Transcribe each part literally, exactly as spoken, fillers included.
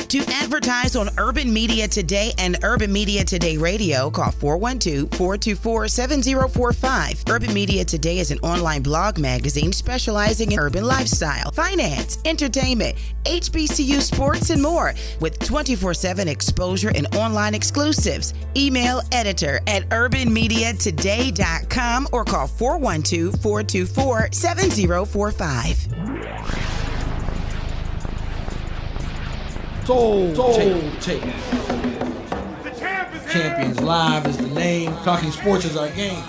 To advertise on Urban Media Today and Urban Media Today Radio, call four one two, four two four, seven zero four five. Urban Media Today is an online blog magazine specializing in urban lifestyle, finance, entertainment, H B C U sports, and more, with twenty-four seven exposure and online exclusives. Email editor at urban media today dot com or call four one two, four two four, seven zero four five. Soul, Soul Tape. Tape. The champ is Champions Live is the name. Talking sports is our game.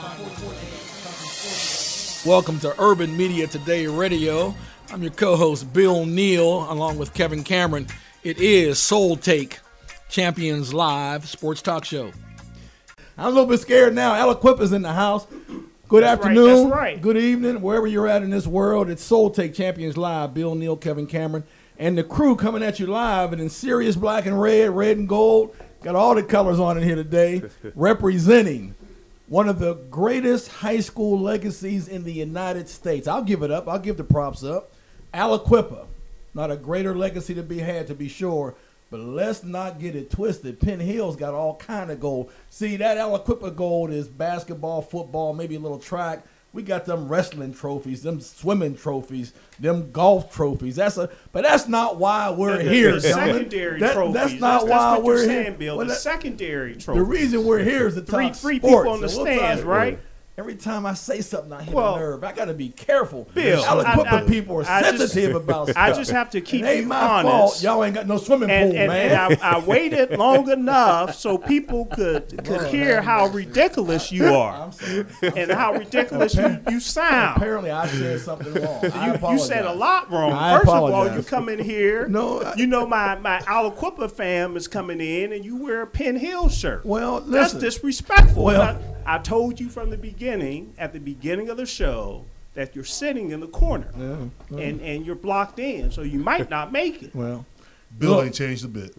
Welcome to Urban Media Today Radio. I'm your co-host, Bill Neal, along with Kevin Cameron. It is Soul Take, Champions Live sports talk show. I'm a little bit scared now. Aliquippa's in the house. Good That's afternoon. Right, that's right. Good evening, wherever you're at in this world. It's Soul Take Champions Live. Bill Neal, Kevin Cameron, and the crew coming at you live and in serious black and red, red and gold. Got all the colors on in here today, representing one of the greatest high school legacies in the United States. I'll give it up. I'll give the props up. Aliquippa, not a greater legacy to be had, to be sure, but let's not get it twisted. Penn Hill's got all kind of gold. See, that Aliquippa gold is basketball, football, maybe a little track. We got them wrestling trophies, them swimming trophies, them golf trophies. That's a, but that's not why we're the, here. The secondary that, trophies. That's not that's, why that's what we're you're here. saying, Bill. Well, the that, secondary trophies. The reason we're here is to three, talk three sports. people on the So we'll stands, talk- right? Every time I say something, I hit Well, a nerve. I got to be careful. Bill, Aliquippa I- I- people are I just- sensitive about stuff. I just have to keep it ain't you my honest. fault. Y'all ain't got no swimming and, pool, and, man. and I, I waited long enough so people could could Lord, hear man. how ridiculous you are I'm sorry. and how ridiculous you, you sound. Apparently, I said something wrong. I You, you apologize. said a lot wrong. I First of all, apologize. you come in here. No, I- you know my my Aliquippa fam is coming in, and you wear a Penn Hill shirt. Well, That's listen. disrespectful. Well- I, I told you from the beginning, at the beginning of the show, that you're sitting in the corner Yeah, well, and and you're blocked in, so you might not make it. well, Bill Look. ain't changed a bit.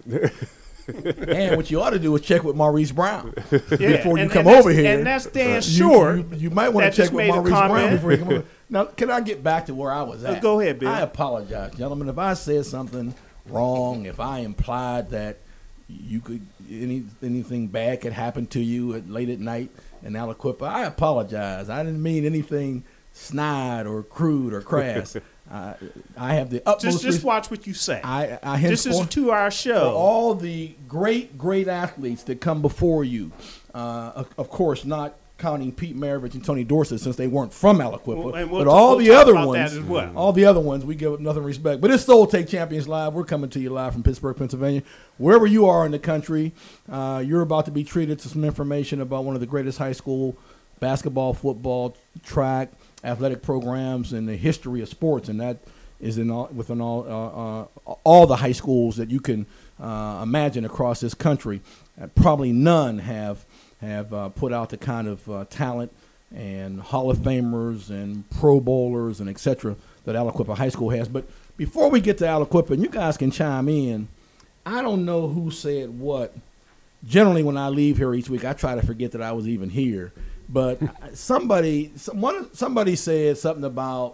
and what you ought to do is check with Maurice Brown Yeah, before you and- come and over that's- here. And that's Dan You- Short. You, you might want that to check just with made a Maurice Brown comment. before you come over. Now, can I get back to where I was Uh, at? go ahead, Bill. I apologize, gentlemen, if I said something wrong, if I implied that you could any anything bad could happen to you at late at night in Aliquippa. I apologize. I didn't mean anything snide or crude or crass. I, I have the utmost. Just just res- watch what you say. I, I This is a henceforth- two-hour for show. all the great, great athletes that come before you, uh, of, of course, not counting Pete Maravich and Tony Dorsett since they weren't from Aliquippa, Well, and we'll but t- all we'll the talk other about ones, that as well. all the other ones, we give nothing respect. But it's Soul Take Champions Live. We're coming to you live from Pittsburgh, Pennsylvania. Wherever you are in the country, uh, you're about to be treated to some information about one of the greatest high school basketball, football, track, athletic programs in the history of sports, and that is in all, within all uh, uh, all the high schools that you can uh, imagine across this country. Uh, probably none have have uh, put out the kind of uh, talent and Hall of Famers and Pro Bowlers and et cetera that Aliquippa High School has. But before we get to Aliquippa, and you guys can chime in, I don't know who said what. Generally, when I leave here each week, I try to forget that I was even here. But somebody, someone, somebody said something about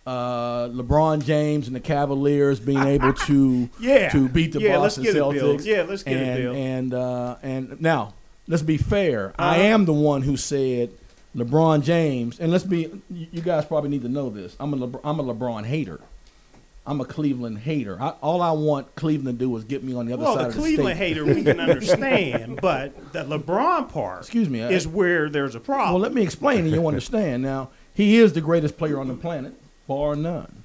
uh, LeBron James and the Cavaliers being able to Yeah. to beat the Yeah, let's Boston get it, Bill. Celtics. Yeah, let's get it, and, Bill. And uh, and now let's be fair. I Uh-huh. am the one who said LeBron James, and let's be. You guys probably need to know this. I'm a LeBron, I'm a LeBron hater. I'm a Cleveland hater. I, all I want Cleveland to do is get me on the other Well, side the of the Cleveland state. hater we can understand, but the LeBron part Excuse me. I- is where there's a problem. Well, let me explain and you'll understand. Now, he is the greatest player on the planet, bar none.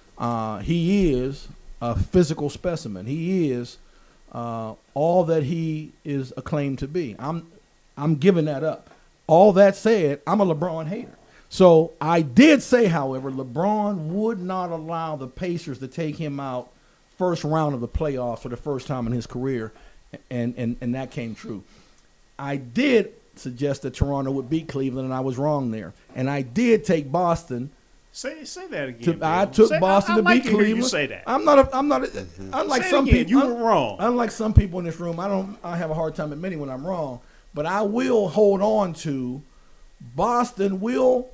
Uh, he is a physical specimen. He is uh, all that he is acclaimed to be. I'm, I'm giving that up. All that said, I'm a LeBron hater. So I did say, however, LeBron would not allow the Pacers to take him out first round of the playoffs for the first time in his career, and, and, and that came true. I did suggest that Toronto would beat Cleveland, and I was wrong there. And I did take Boston. say say that again. To, Bill. I took Say- Boston I, to I'd like beat to hear Cleveland. You say that. I'm not. A, I'm not. A, unlike Say it some again. people, You were wrong. Unlike some people in this room, I don't. I have a hard time admitting when I'm wrong. But I will hold on to Boston. Will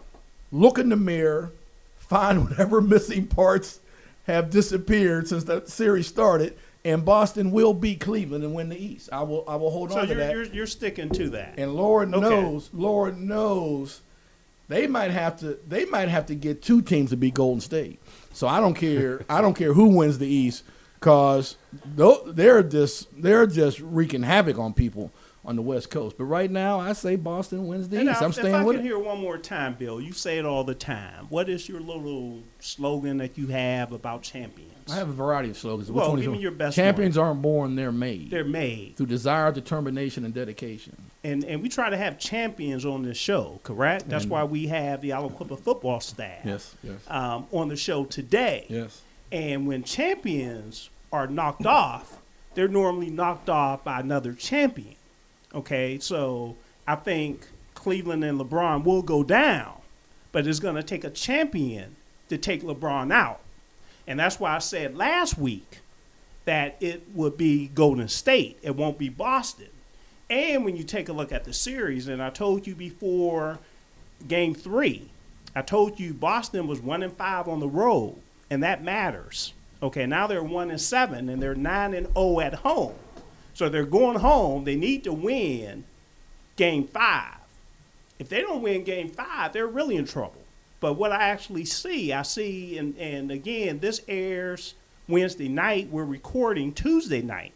look in the mirror, find whatever missing parts have disappeared since that series started, and Boston will beat Cleveland and win the East. I will I will hold So on to you're, that. you're you're sticking to that. And Lord Okay. knows, Lord knows, they might have to they might have to get two teams to beat Golden State. So I don't care. I don't care who wins the East, because they're just they're just wreaking havoc on people on the West Coast. But right now, I say Boston wins the And East. now, I'm if staying I with can it. hear one more time, Bill, you say it all the time. What is your little slogan that you have about champions? I have a variety of slogans. Which Well, one is give me yours? your best Champions aren't born; they're made. They're made. Through desire, determination, and dedication. And and we try to have champions on this show, correct? That's And- why we have the Aliquippa football staff Yes, yes, um, on the show today. yes. And when champions are knocked off, they're normally knocked off by another champion. Okay, so I think Cleveland and LeBron will go down, but it's going to take a champion to take LeBron out. And that's why I said last week that it would be Golden State. It won't be Boston. And when you take a look at the series, and I told you before game three, I told you Boston was one and five on the road, and that matters. Okay, now they're one and seven, and they're nine and zero at home. So they're going home. They need to win game five. If they don't win game five, they're really in trouble. But what I actually see, I see, and, and again, this airs Wednesday night. We're recording Tuesday night.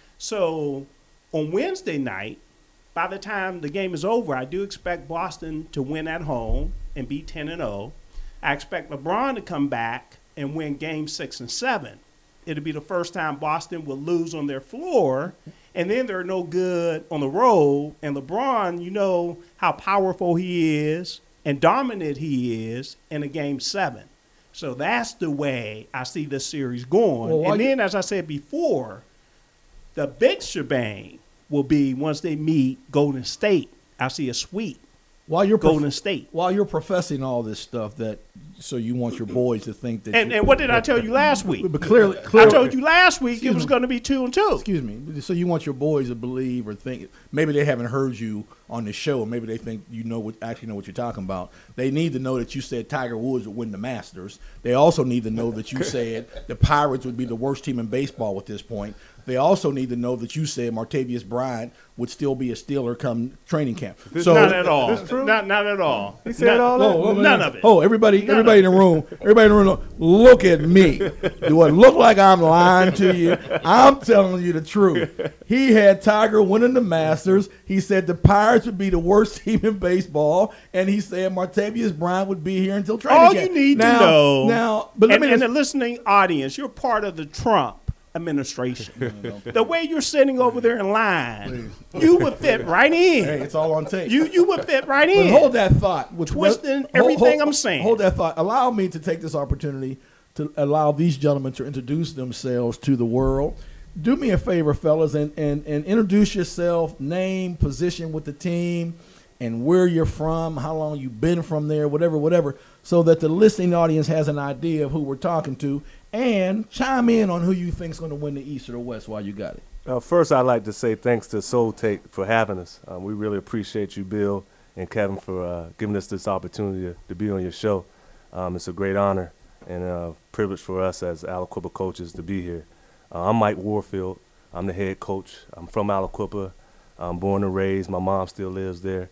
So on Wednesday night, by the time the game is over, I do expect Boston to win at home and be ten and oh. I expect LeBron to come back and win game six and seven. It'll be the first time Boston will lose on their floor, and then they're no good on the road. And LeBron, you know how powerful he is and dominant he is in a game seven. So that's the way I see this series going. Well, and you- then, as I said before, the big shebang will be once they meet Golden State. I see a sweep. While you're prof- Golden State. while you're professing all this stuff, that so you want your boys to think that. And you- and what did I tell you last week? But clearly, I clearly told you last week Excuse it was me. going to be two and two. Excuse me. So you want your boys to believe or think, maybe they haven't heard you on the show, or maybe they think you know what actually know what you're talking about. They need to know that you said Tiger Woods would win the Masters. They also need to know that you said the Pirates would be the worst team in baseball at this point. They also need to know that you said Martavius Bryant would still be a Steeler come training camp. So not at all. this true? Not not at all. He said Not- all that? Whoa, whoa, whoa, None whoa. of it. Oh, everybody, None everybody in of the room, everybody in the room, look at me. Do it look like I'm lying to you? I'm telling you the truth. He had Tiger winning the Masters. He said the Pirates would be the worst team in baseball, and he said Martavius Bryant would be here until training All camp. you need now, to know. now, but let and, me and just, the listening audience, you're part of the Trump administration. The way you're sitting over there in line, you would fit right in. hey, it's all on tape. You you would fit right But in. hold that thought. With Twisting hold- everything hold- I'm saying. Hold that thought. Allow me to take this opportunity to allow these gentlemen to introduce themselves to the world. Do me a favor, fellas, and, and, and introduce yourself, name, position with the team, and where you're from, how long you've been from there, whatever, whatever, so that the listening audience has an idea of who we're talking to, and chime in on who you think's going to win the East or the West while you got it. Uh, first, I'd like to say thanks to Soul Tape for having us. Um, we really appreciate you, Bill and Kevin, for uh, giving us this opportunity to, to be on your show. Um, it's a great honor and a privilege for us as Aliquippa coaches to be here. Uh, I'm Mike Warfield. I'm the head coach. I'm from Aliquippa. I'm born and raised. My mom still lives there.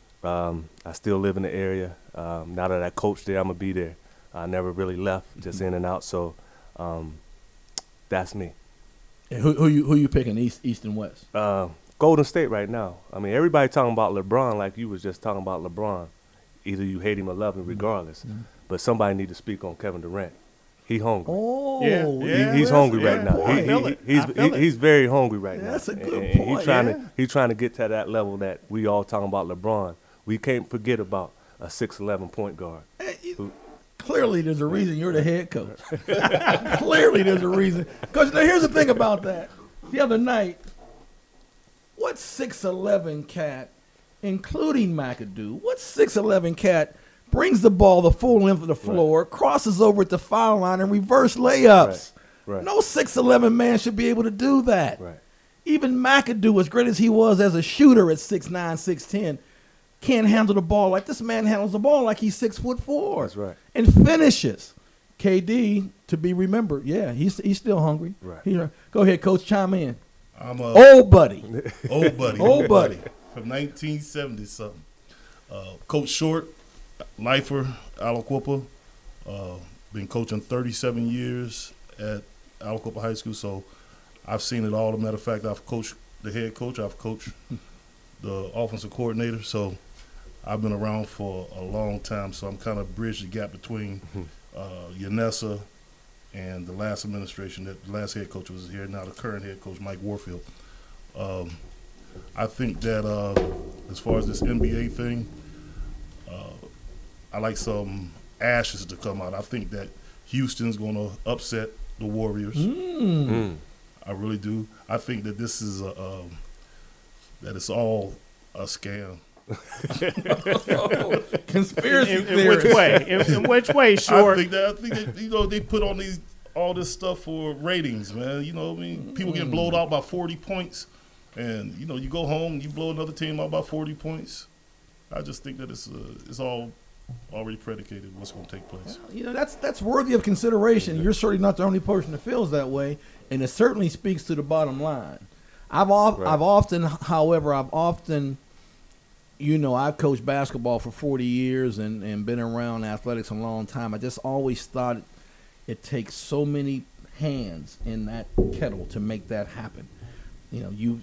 Um, I still live in the area. Um, now that I coach there, I'm going to be there. I never really left, just in and out. So um, that's me. And who, who you who you picking, East, East and West? Uh, Golden State right now. I mean, everybody talking about LeBron like you was just talking about LeBron. Either you hate him or love him, regardless. Mhm. But somebody need to speak on Kevin Durant. He hungry. Oh, Yeah, He- yeah. he's that's- hungry yeah. right now. I He, feel he, it. he's I feel he, it. he's very hungry right Yeah, now. that's a good and, and point, he's trying yeah. to he's trying to get to that level that we all talking about LeBron. We can't forget about a six eleven point guard. Clearly, there's a reason you're the head coach. Clearly, there's a reason. Because here's the thing about that. The other night, what six eleven cat, including McAdoo, what six eleven cat brings the ball the full length of the floor, crosses over at the foul line, and reverse layups? Right. Right. No six eleven man should be able to do that. Right. Even McAdoo, as great as he was as a shooter at six nine, six ten, can't handle the ball like this man handles the ball like he's six foot four. That's right. And finishes. K D to be remembered. Yeah, he's he's still hungry. Right. He, go ahead, Coach, chime in. I'm a Old buddy. old buddy, Old buddy. from nineteen seventy something. Uh, Coach Short, lifer, Aliquippa. Uh, been coaching thirty-seven years at Aliquippa High School, so I've seen it all. As a matter of fact, I've coached the head coach, I've coached the offensive coordinator, so I've been around for a long time. So I'm kind of bridge the gap between uh, Yanessa and the last administration. That the last head coach was here, now the current head coach, Mike Warfield. Um, I think that uh, as far as this N B A thing, uh, I like some ashes to come out. I think that Houston's going to upset the Warriors. Mm. I really do. I think that this is a um, that it's all a scam. Conspiracy In, in theorist. which way? In, in which way, I Short? think that I think that, you know they put on these all this stuff for ratings, man. You know what I mean? People getting blown out by forty points, and you know you go home, you blow another team out by forty points. I just think that it's uh, it's all already predicated what's going to take place. You know, that's that's worthy of consideration. You're certainly not the only person that feels that way, and it certainly speaks to the bottom line. I've off, Right. I've often, however, I've often, you know, I've coached basketball for forty years and, and been around athletics a long time. I just always thought it takes so many hands in that kettle to make that happen. You know, you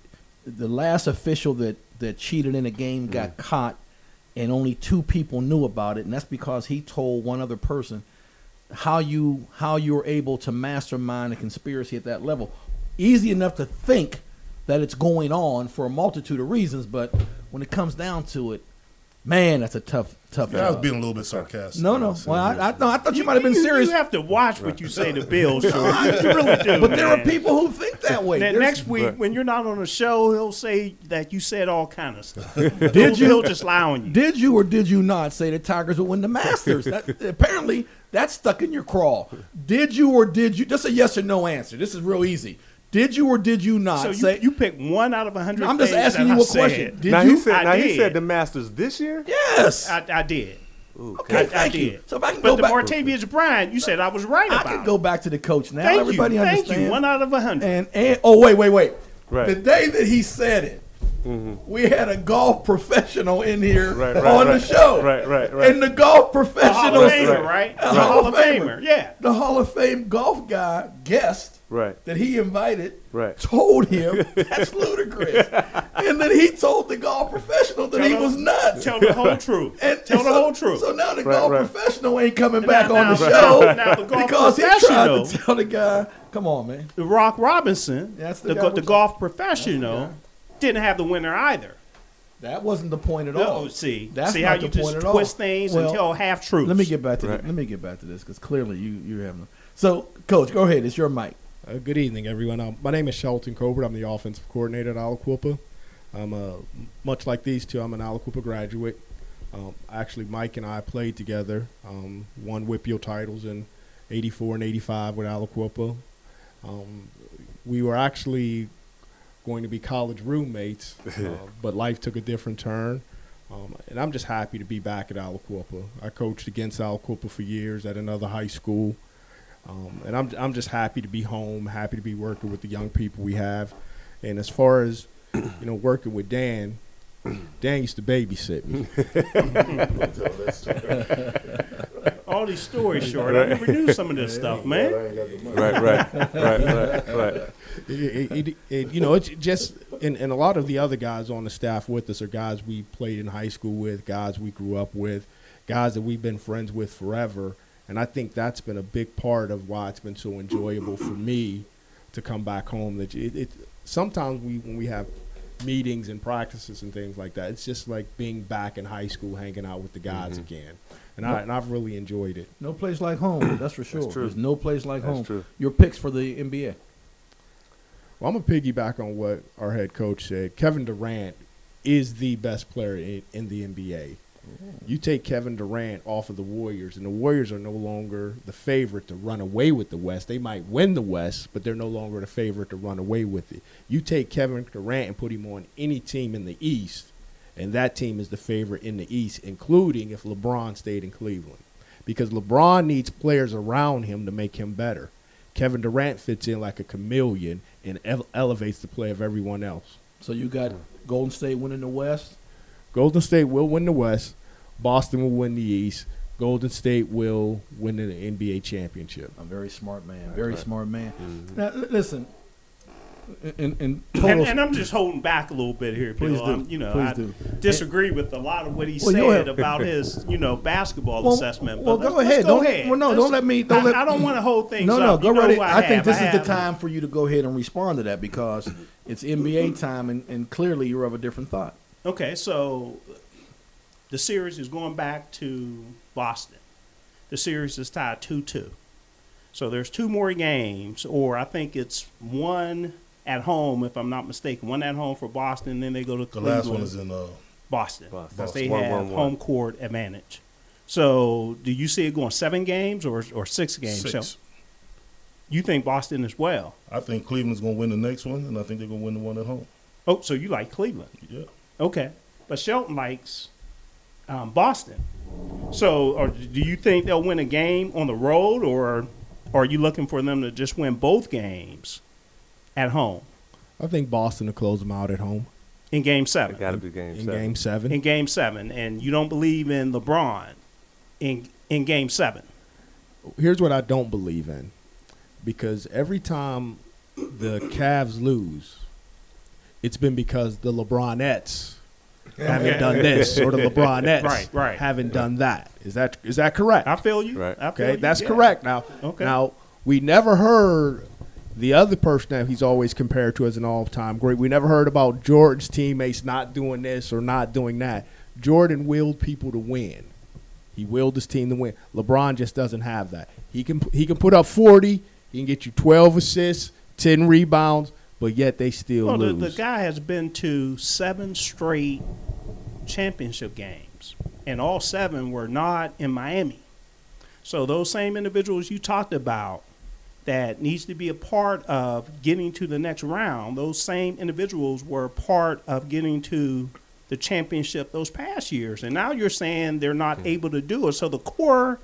the last official that, that cheated in a game got caught, and only two people knew about it, and that's because he told one other person how you how you were able to mastermind a conspiracy at that level. Easy enough to think that it's going on for a multitude of reasons, but when it comes down to it, man, that's a tough tough Yeah, I was job. being a little bit sarcastic. No, no. Well, I, I, no, I thought you, might have been serious. You have to watch what you say to Bill, Short. You really do. But there are man. people who think that way. Now, There's- next week, Right. when you're not on the show, he'll say that you said all kind of stuff. Did he'll, you? He'll just lie on you. Did you or did you not say the Tigers would win the Masters? That, apparently, that's stuck in your craw. Did you or did you? Just a yes or no answer. This is real easy. Did you or did you not So you, say? you pick one out of a hundred. I'm just things asking that you I a question. said. Did now you? he said, I now he did. said the Masters this year. Yes. I, I did. Ooh, Okay, I, thank I you. did. So if I can but go the back, Martavius Bryant, you said I was right I about. can go back to the coach now. Thank Everybody you. Thank understands. you. One out of a hundred. And and oh wait wait wait. Right. The day that he said it, we had a golf professional in here Right, right, on right. the show. Right, right, right. And the golf The Hall professional, of Famer, right. right? The The Hall Hall of of Famer. Famer. Yeah. the Hall of Fame golf guy guest Right. that he invited, Right. told him that's ludicrous, and then he told the golf professional that Tell he the- was nuts. Tell the whole truth. And Tell the so- whole truth. So now the Right, golf right. professional ain't coming back Now- on the now- show now the golf because he tried professional- to tell the guy, "Come on, man." The Rock Robinson, That's the the, guy go- we're the talking- golf professional, didn't have the winner either. That wasn't the point at all. No, see, That's see not how the you point just at all. twist things Well, and tell half truths. Let me get back to Right. this. Let me get back to this because clearly you you have no. So, Coach, go ahead. It's your mic. Uh, good evening, everyone. Um, my name is Shelton Colbert. I'm the offensive coordinator at Aliquippa. I'm uh, much like these two. I'm an Aliquippa graduate. Um, actually, Mike and I played together. Um, won WIPIO titles in eighty-four and eighty-five with Aliquippa. Um, we were actually going to be college roommates, uh, but life took a different turn. Um, and I'm just happy to be back at Aliquippa. I coached against Aliquippa for years at another high school. Um, and I'm I'm just happy to be home, happy to be working with the young people we have. And as far as, you know, working with Dan, Dan used to babysit me. all these stories short. I never knew some of this stuff, man. Right, right, right, right, right. It, it, it, it, you know, it's just, and, and a lot of the other guys on the staff with us are guys we played in high school with, guys we grew up with, guys that we've been friends with forever. And I think that's been a big part of why it's been so enjoyable for me to come back home. That it, it sometimes we when we have meetings and practices and things like that, it's just like being back in high school, hanging out with the guys Mm-hmm. again. And I and I've really enjoyed it. No place like home. That's for sure. true. There's no place like That's home. true. Your picks for the N B A. Well, I'm gonna piggyback on what our head coach said. Kevin Durant is the best player in, in the N B A. You take Kevin Durant off of the Warriors, and the Warriors are no longer the favorite to run away with the West. They might win the West, but they're no longer the favorite to run away with it. You take Kevin Durant and put him on any team in the East, and that team is the favorite in the East, including if LeBron stayed in Cleveland. because LeBron needs players around him to make him better. Kevin Durant fits in like a chameleon and ele- elevates the play of everyone else. So you got Golden State winning the West. Golden State will win the West. Boston will win the East. Golden State will win the N B A championship. A very smart man. Very right. smart man. Mhm. Now, l- listen. In, in And, total, and I'm just holding back a little bit here, Please Bill. do. I'm, you know, Please I do. disagree with a lot of what he Well, you said have- about his, you know, basketball Well, assessment. well, but go let's, ahead. Let's go Don't- ahead. well, no, Let's- don't let me- don't I, let- I don't want to hold things no, up. no, go You know right who ahead. I, think have. this is the have- time for you to go ahead and respond to that because it's N B A time, and, and clearly you're of a different thought. Okay, so the series is going back to Boston. The series is tied two two. So there's two more games, or I think it's one at home, if I'm not mistaken. One at home for Boston, then they go to The Cleveland. last one is in uh, Boston. Boston. Because they One, have one, one. home court advantage. So do you see it going seven games or or six games? six. So you think Boston as well? I think Cleveland's going to win the next one, and I think they're going to win the one at home. Oh, so you like Cleveland? Yeah. Okay, but Shelton likes um, Boston. So, or do you think they'll win a game on the road, or, or are you looking for them to just win both games at home I think Boston will close them out at home in Game It Seven? got to be game in seven. Game Seven. In Game Seven, and you don't believe in LeBron in in Game Seven. Here's what I don't believe in, because every time the Cavs lose, it's been because the LeBronettes haven't Okay. done this or the LeBronettes Right, right. haven't done that. Is that is that correct? I feel you. Right. I feel Okay, you, that's yeah. correct. Now, Okay. now we never heard the other person that he's always compared to as an all-time great. We never heard about Jordan's teammates not doing this or not doing that. Jordan willed people to win. He willed his team to win. LeBron just doesn't have that. He can he can put up forty. He can get you twelve assists, ten rebounds, but yet they still Well, the, lose. the guy has been to seven straight championship games, and all seven were not in Miami. So those same individuals you talked about that needs to be a part of getting to the next round, those same individuals were part of getting to the championship those past years. And now you're saying they're not able to do it. So the core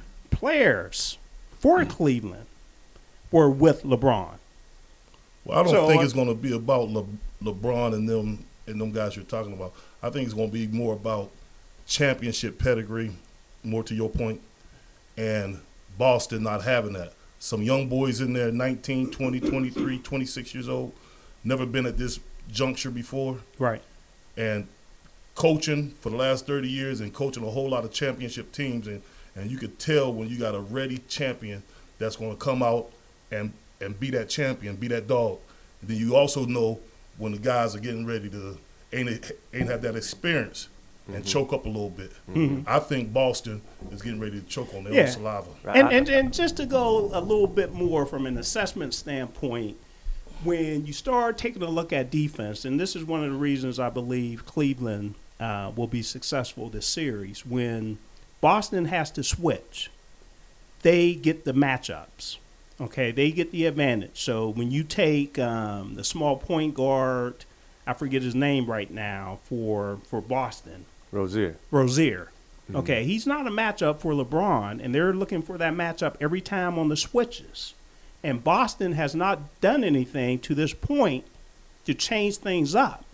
players for Cleveland were with LeBron. Well, I don't So, think uh, it's going to be about Le- LeBron and them and them guys you're talking about. I think it's going to be more about championship pedigree, more to your point, and Boston not having that. Some young boys in there, nineteen, twenty, twenty-three, twenty-six years old, never been at this juncture before, Right. and coaching for the last thirty years and coaching a whole lot of championship teams, and, and you could tell when you got a ready champion that's going to come out and and be that champion, be that dog. And then you also know when the guys are getting ready to ain't ain't have that experience and choke up a little bit. I think Boston is getting ready to choke on their Yeah. own saliva. Right. And, I- and and just to go a little bit more from an assessment standpoint, when you start taking a look at defense, and this is one of the reasons I believe Cleveland uh, will be successful this series, when Boston has to switch, they get the matchups. Okay, they get the advantage. So when you take um, the small point guard, I forget his name right now, for, for Boston, Rozier. Rozier. Okay, he's not a matchup for LeBron, and they're looking for that matchup every time on the switches. And Boston has not done anything to this point to change things up.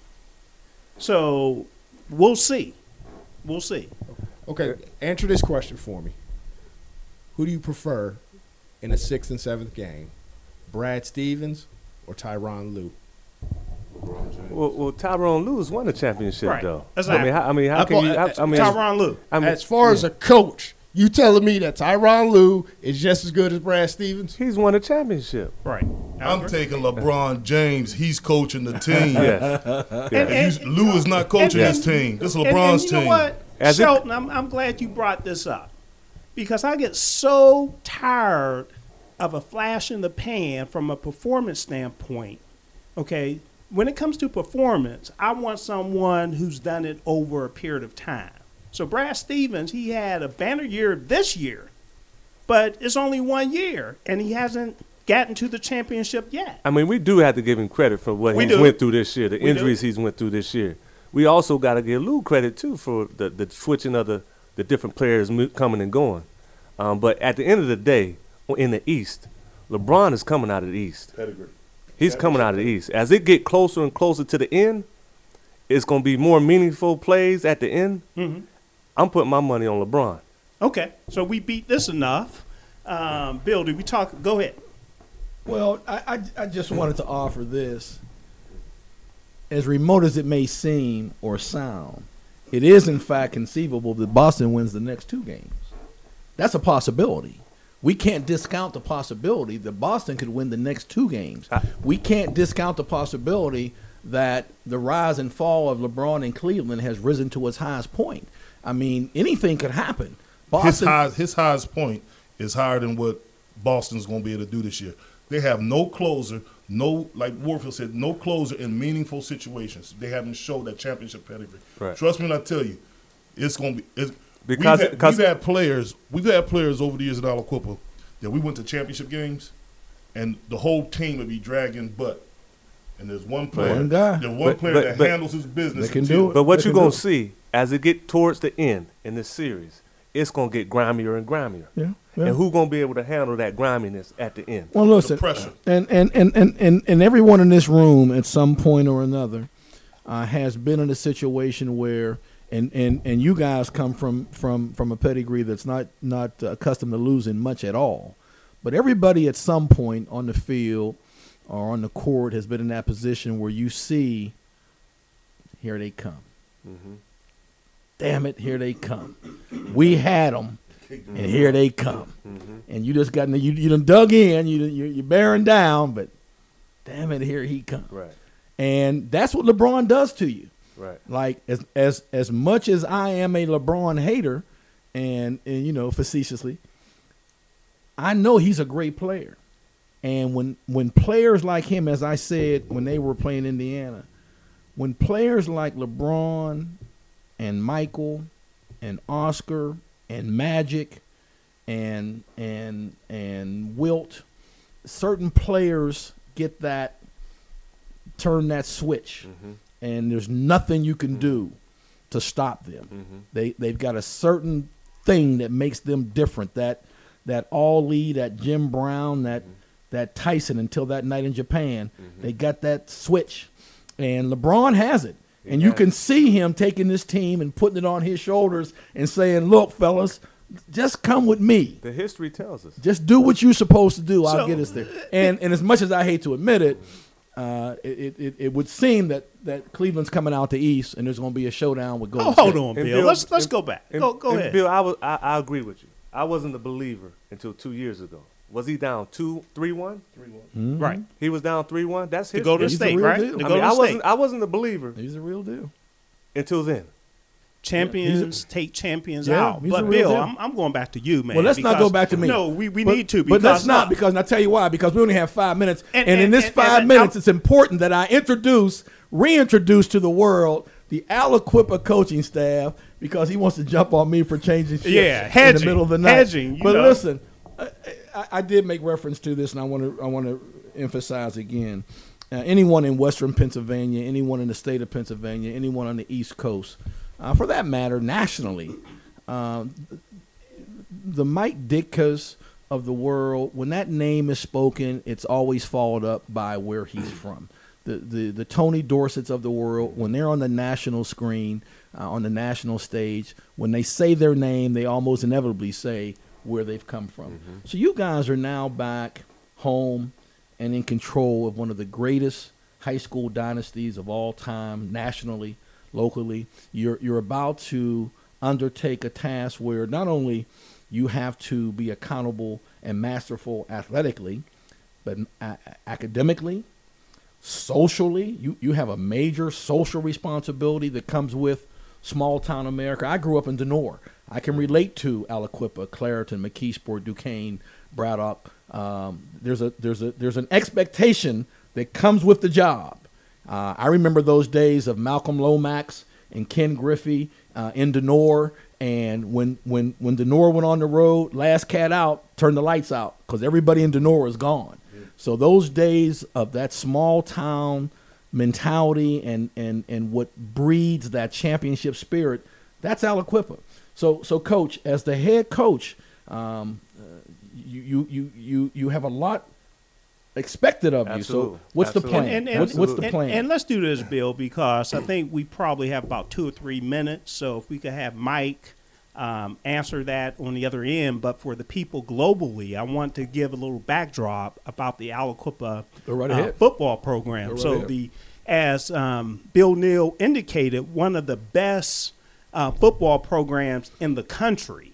So we'll see. We'll see. Okay, answer this question for me. Who do you prefer in the sixth and seventh game, Brad Stevens or Tyronn Lue? Well, well, Tyrone Lewis won the championship, Right. though. Exactly. I mean, how, I mean, how I can you? thought- I, I mean, Tyronn Lue. I mean, As far as a coach, you telling me that Tyronn Lue is just as good as Brad Stevens? he's won a championship. Right. I'm taking LeBron James. He's coaching the team. Yeah. And- yeah. and- He's- Lou is not coaching and- his team. This is And- and LeBron's you know team. what, As it- Shelton, I'm, I'm glad you brought this up because I get so tired of a flash in the pan from a performance standpoint. Okay, when it comes to performance, I want someone who's done it over a period of time. So Brad Stevens, he had a banner year this year, but it's only one year, and he hasn't gotten to the championship yet. I mean, we do have to give him credit for what We he's do. went through this year, the We do. injuries he's went through this year. We also got to give Lou credit too for the, the switching of the, the different players mo- coming and going. Um, but at the end of the day, in the East, LeBron is coming out of the East. Pedigree. He's coming out of the East. As it get closer and closer to the end, it's going to be more meaningful plays at the end. Mm-hmm. I'm putting my money on LeBron. Okay, so we beat this enough. Um, Bill, did we talk? Go ahead. Well, I, I, I just wanted to offer this. As remote as it may seem or sound, it is in fact conceivable that Boston wins the next two games. That's a possibility. We can't discount the possibility that Boston could win the next two games. We can't discount the possibility that the rise and fall of LeBron in Cleveland has risen to its highest point. I mean, anything could happen. Boston, His high, his highest point is higher than what Boston's going to be able to do this year. They have no closer, no, like Warfield said, no closer in meaningful situations. They haven't showed that championship pedigree. Right. Trust me when I tell you, it's going to be. It's, Because- we've, had, because- we've had players, we've had players over the years at Alaquippa that we went to championship games, and the whole team would be dragging butt. And there's one player, One guy. there's one But- player but- that but- handles his business. They can until- do it. But what They you're can going do to see as it get towards the end in this series, it's going to get grimier and grimier. Yeah, yeah. And who going to be able to handle that griminess at the end? Well, listen, The pressure. and, and, and, and, and, and everyone in this room at some point or another uh, has been in a situation where, and, and, and you guys come from, from, from a pedigree that's not, not uh, accustomed to losing much at all. But everybody at some point on the field or on the court has been in that position where you see, here they come. Mm-hmm. Damn it, here they come. We had them, and here they come. Mm-hmm. And you just got you you done dug in, you you you're bearing down, but damn it, here he comes. Right, And that's what LeBron does to you. right. Like as as as much as I am a LeBron hater, and and you know facetiously, I know he's a great player. And when when players like him, as I said when they were playing Indiana, when players like LeBron and Michael and Oscar and Magic and and and Wilt, certain players get that, turn that switch, Mm-hmm. and there's nothing you can do to stop them. Mm-hmm. They they've got a certain thing that makes them different. That that Ali, that Jim Brown, that that Tyson until that night in Japan, Mm-hmm. they got that switch, and LeBron has it. And He you has can it. see him taking this team and putting it on his shoulders and saying, "Look, fellas, just come with me. The history tells us. Just do what you're supposed to do. I'll So- get us there." And and as much as I hate to admit it, uh, it, it it would seem that, that Cleveland's coming out the East, and there's going to be a showdown with Golden Oh, State. hold on, And Bill. Bill- Let's let's and- go back. And- Go go and ahead. Bill, I, was, I, I agree with you. I wasn't a believer until two years ago. Was he down two, three, one? Mhm. Right. He was down three, one. That's To his. go to He's the state, real right? deal. To I go mean, to I state. wasn't. I wasn't a believer He's a real deal. until then. Champions take champions Yeah, out. he's a But real Bill, deal. I'm, I'm going back to you, man. Well, let's not because- go back to me. No, we, we But- need to. But Because let's not, look, because I'll tell you why. Because we only have five minutes, and, And- in and- this and- five and- minutes, I'm- it's important that I introduce, reintroduce to the world the Alaquippa coaching staff, because he wants to jump on me for changing shit Yeah, in hedging, the middle of the night. hedging, you but know. listen, I, I, I did make reference to this, and I want to I want to emphasize again. Uh, anyone in Western Pennsylvania, anyone in the state of Pennsylvania, anyone on the East Coast, uh, for that matter, nationally. Um, the Mike Ditkas of the world, when that name is spoken, it's always followed up by where he's from. The the, the Tony Dorsets of the world, when they're on the national screen, uh, on the national stage, when they say their name, they almost inevitably say where they've come from. Mm-hmm. So you guys are now back home and in control of one of the greatest high school dynasties of all time, nationally, locally. You're you're about to undertake a task where not only you have to be accountable and masterful athletically, but a- academically, socially. You you have a major social responsibility that comes with small town America. I grew up in Denore. I can relate to Alaquippa, Clareton, McKeesport, Duquesne, Braddock. Um, there's a there's a there's an expectation that comes with the job. Uh, I remember those days of Malcolm Lomax and Ken Griffey uh, in Denore, and when when when Denore went on the road, last cat out, turned the lights out because everybody in Denore is gone. So those days of that small town mentality and and and what breeds that championship spirit, that's Alaquippa. So so coach, as the head coach, Um, uh, you, you you you you have a lot expected of Absolutely. you. So what's Absolutely. the plan? And, and, what's, what's the and- plan? And, let's do this, Bill, because I think we probably have about two or three minutes. So if we could have Mike um, answer that on the other end. But for the people globally, I want to give a little backdrop about the Aliquippa Go right uh, ahead. football program. Go right so ahead. the as um, Bill Neal indicated, one of the best uh, football programs in the country.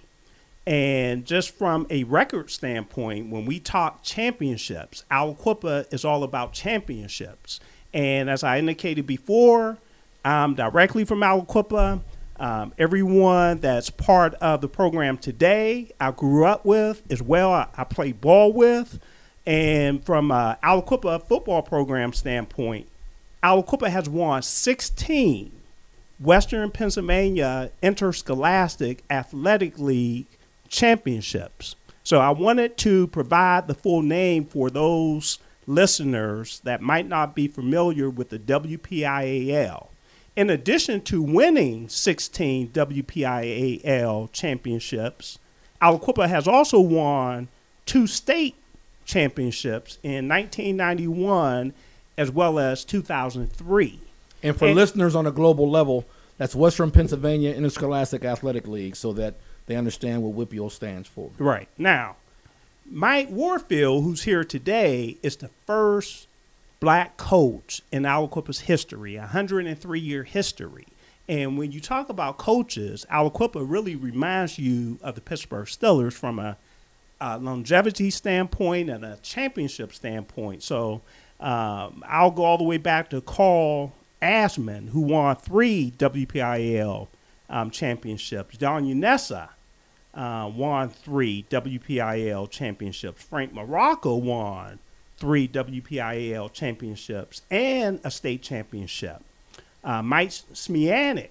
And just from a record standpoint, when we talk championships, Aliquippa is all about championships. And as I indicated before, I'm directly from Aliquippa. Um, everyone that's part of the program today, I grew up with as well. I, I played ball with. And from a Aliquippa football program standpoint, Aliquippa has won sixteen Western Pennsylvania Interscholastic Athletic League championships. So I wanted to provide the full name for those listeners that might not be familiar with the W P I A L. In addition to winning sixteen W P I A L championships, Aliquippa has also won two state championships in nineteen ninety-one as well as two thousand three. And for and- listeners on a global level, that's Western Pennsylvania Interscholastic Athletic League, so that they understand what W P I A L stands for. Right. Now, Mike Warfield, who's here today, is the first black coach in Aliquippa's history, a one hundred three year history. And when you talk about coaches, Aliquippa really reminds you of the Pittsburgh Steelers from a, a longevity standpoint and a championship standpoint. So um, I'll go all the way back to Carl Asman, who won three W P I A L um, championships. Don Unessa uh, won three W P I A L championships. Frank Morocco won three W P I A L championships and a state championship. Uh, Mike Smianik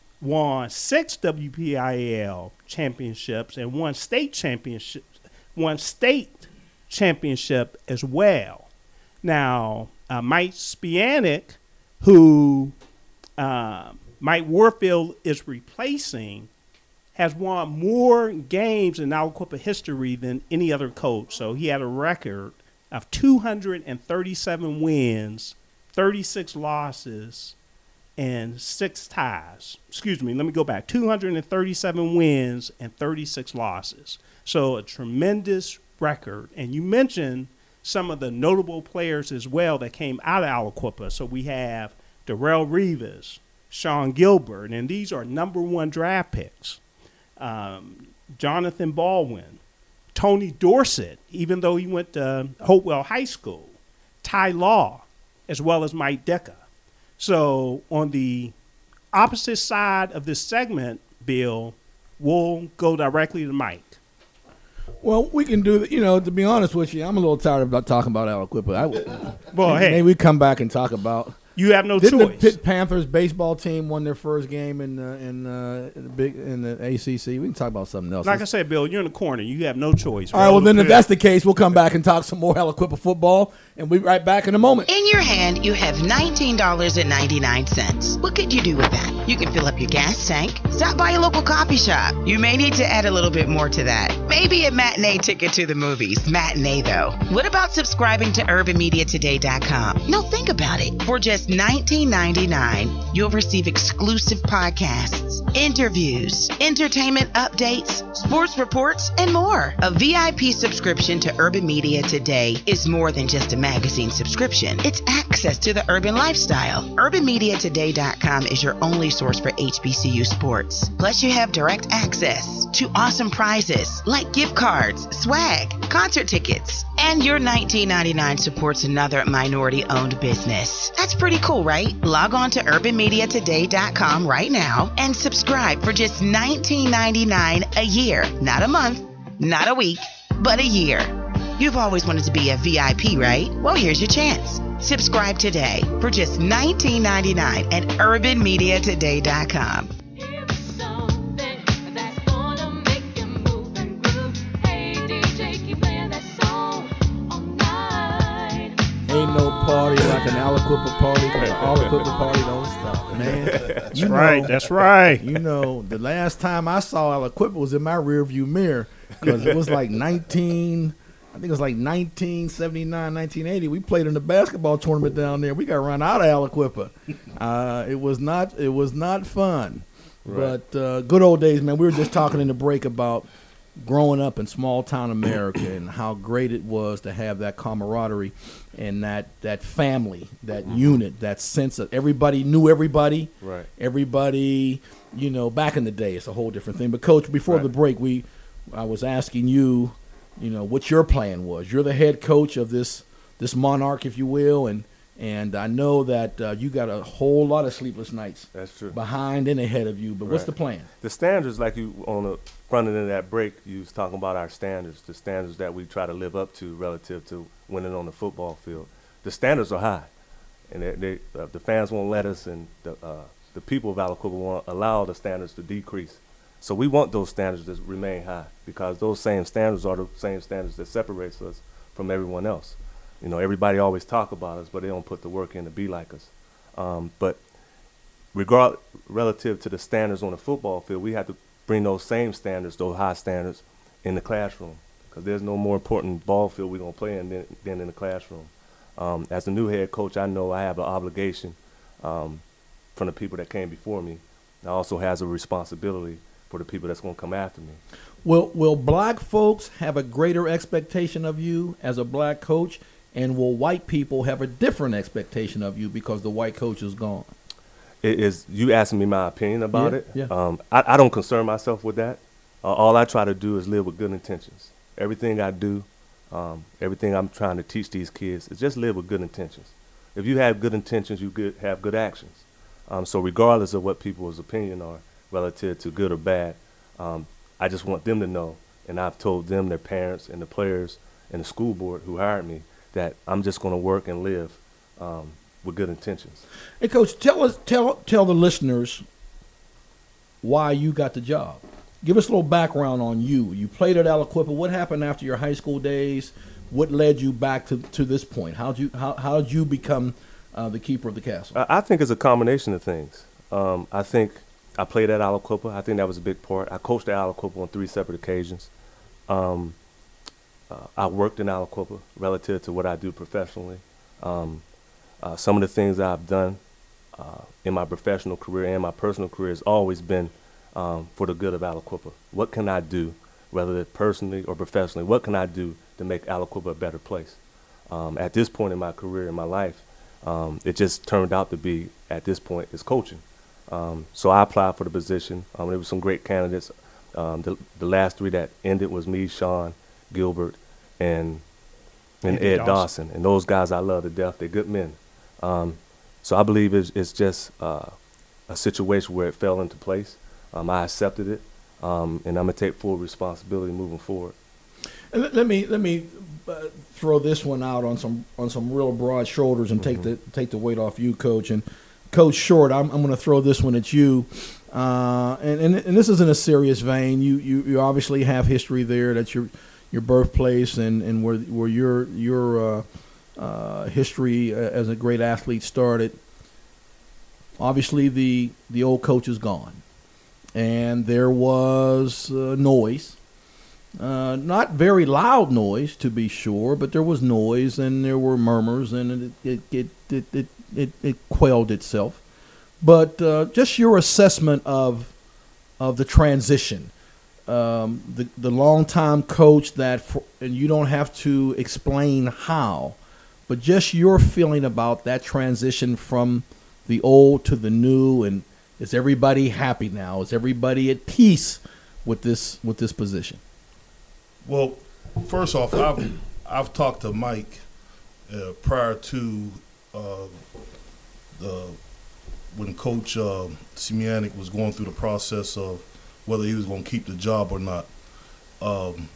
won six W P I A L championships and one state championship, one state championship as well. Now, uh, Mike Spianik, who uh, Mike Warfield is replacing, has won more games in Aliquippa history than any other coach. So he had a record of two hundred thirty-seven wins, thirty-six losses, and six ties. Excuse me, let me go back. two hundred thirty-seven wins and thirty-six losses. So a tremendous record. And you mentioned some of the notable players as well that came out of Aliquippa. So we have Darrell Rivas, Sean Gilbert, and these are number one draft picks. Um, Jonathan Baldwin, Tony Dorsett, even though he went to Hopewell High School, Ty Law, as well as Mike Ditka. So on the opposite side of this segment, Bill, we'll go directly to Mike. Well, we can do that. You know, to be honest with you, I'm a little tired about talking about Aliquippa. I, Well, maybe, hey, maybe we come back and talk about. you have no Didn't choice. the Pitt Panthers baseball team won their first game in uh, in, uh, in the big in the A C C? We can talk about something else. Like I said, Bill, you're in the corner. You have no choice. All right. Well, then if Okay. that's the case, we'll come back and talk some more Aliquippa football, and we'll be right back in a moment. In your hand, you have nineteen dollars and ninety-nine cents. What could you do with that? You can fill up your gas tank, stop by a local coffee shop. You may need to add a little bit more to that. Maybe a matinee ticket to the movies. Matinee, though. What about subscribing to urban media today dot com? No, think about it. For just nineteen ninety-nine, you'll receive exclusive podcasts, interviews, entertainment updates, sports reports, and more. A V I P subscription to Urban Media Today is more than just a magazine subscription. It's access to the urban lifestyle. urban media today dot com is your only source for H B C U sports. Plus, you have direct access to awesome prizes like gift cards, swag, concert tickets, and your nineteen ninety-nine supports another minority-owned business. That's pretty cool, right? Log on to urban media today dot com right now and subscribe for just nineteen ninety-nine a year. Not a month, not a week, but a year. You've always wanted to be a V I P, right? Well, here's your chance. Subscribe today for just nineteen ninety-nine at urban media today dot com. Ain't no party like an Aliquippa party, because an Aliquippa party don't stop, man. That's You right. know- That's right. You know, the last time I saw Aliquippa was in my rearview mirror, because it was like nineteen. I think it was like nineteen seventy-nine, nineteen eighty. We played in the basketball tournament down there. We got run out of Aliquippa. Uh, it was not. It was not fun. Right. But uh, good old days, man. We were just talking in the break about growing up in small town America and how great it was to have that camaraderie and that, that family, that mm-hmm. unit, that sense of everybody knew everybody. Right. Everybody, you know, back in the day, it's a whole different thing. But Coach, before right. the break, we, I was asking you, you know, what your plan was. You're the head coach of this this monarch, if you will, and and I know that uh, you got a whole lot of sleepless nights. That's true. Behind and ahead of you. But right. what's the plan? The standards, like you on the front end of that break, you was talking about our standards, the standards that we try to live up to relative to winning on the football field. The standards are high, and they, they, uh, the fans won't let us, and the uh, the people of Aliquippa won't allow the standards to decrease. So we want those standards to remain high because those same standards are the same standards that separates us from everyone else. You know, everybody always talk about us, but they don't put the work in to be like us. Um, but regard relative to the standards on the football field, we have to bring those same standards, those high standards, in the classroom because there's no more important ball field we're going to play in than, than in the classroom. Um, as a new head coach, I know I have an obligation um, from the people that came before me. I also has a responsibility for the people that's going to come after me. Will will black folks have a greater expectation of you as a black coach, and will white people have a different expectation of you because the white coach is gone? It is you asking me my opinion about yeah, it? Yeah. Um, I, I don't concern myself with that. Uh, all I try to do is live with good intentions. Everything I do, um, everything I'm trying to teach these kids is just live with good intentions. If you have good intentions, you good, have good actions. Um, so regardless of what people's opinion are relative to good or bad, um, I just want them to know, and I've told them, their parents and the players and the school board who hired me, that I'm just going to work and live um, with good intentions. Hey, Coach, tell us, tell tell the listeners why you got the job. Give us a little background on you. You played at Aliquippa. What happened after your high school days? What led you back to, to this point? How'd you how how'd you become uh, the keeper of the castle? I, I think it's a combination of things. Um, I think I played at Aliquippa. I think that was a big part. I coached at Aliquippa on three separate occasions. Um, uh, I worked in Aliquippa relative to what I do professionally. Um, uh, some of the things that I've done uh, in my professional career and my personal career has always been um, for the good of Aliquippa. What can I do, whether it's personally or professionally, what can I do to make Aliquippa a better place? Um, at this point in my career, in my life, um, it just turned out to be, at this point, is coaching. Um, so I applied for the position. Um, there were some great candidates. Um, the, the last three that ended was me, Sean, Gilbert, and and Ed Dawson. Dawson. And those guys I love to death. They're good men. Um, so I believe it's, it's just uh, a situation where it fell into place. Um, I accepted it, um, and I'm gonna take full responsibility moving forward. And let, let me let me uh, throw this one out on some on some real broad shoulders and mm-hmm. take the take the weight off you, Coach. And Coach Short, I'm, I'm going to throw this one at you, uh, and, and and this is in a serious vein. You, you you obviously have history there. That's your your birthplace, and, and where where your your uh, uh, history as a great athlete started. Obviously, the the old coach is gone, and there was uh, noise, uh, not very loud noise to be sure, but there was noise, and there were murmurs, and it it it it. it It, it quelled itself, but uh, just your assessment of of the transition, um, the the longtime coach that, for, and you don't have to explain how, but just your feeling about that transition from the old to the new, and is everybody happy now? Is everybody at peace with this with this position? Well, first off, I've I've talked to Mike uh, prior to. Uh, the when Coach uh, Simianic was going through the process of whether he was going to keep the job or not. Um,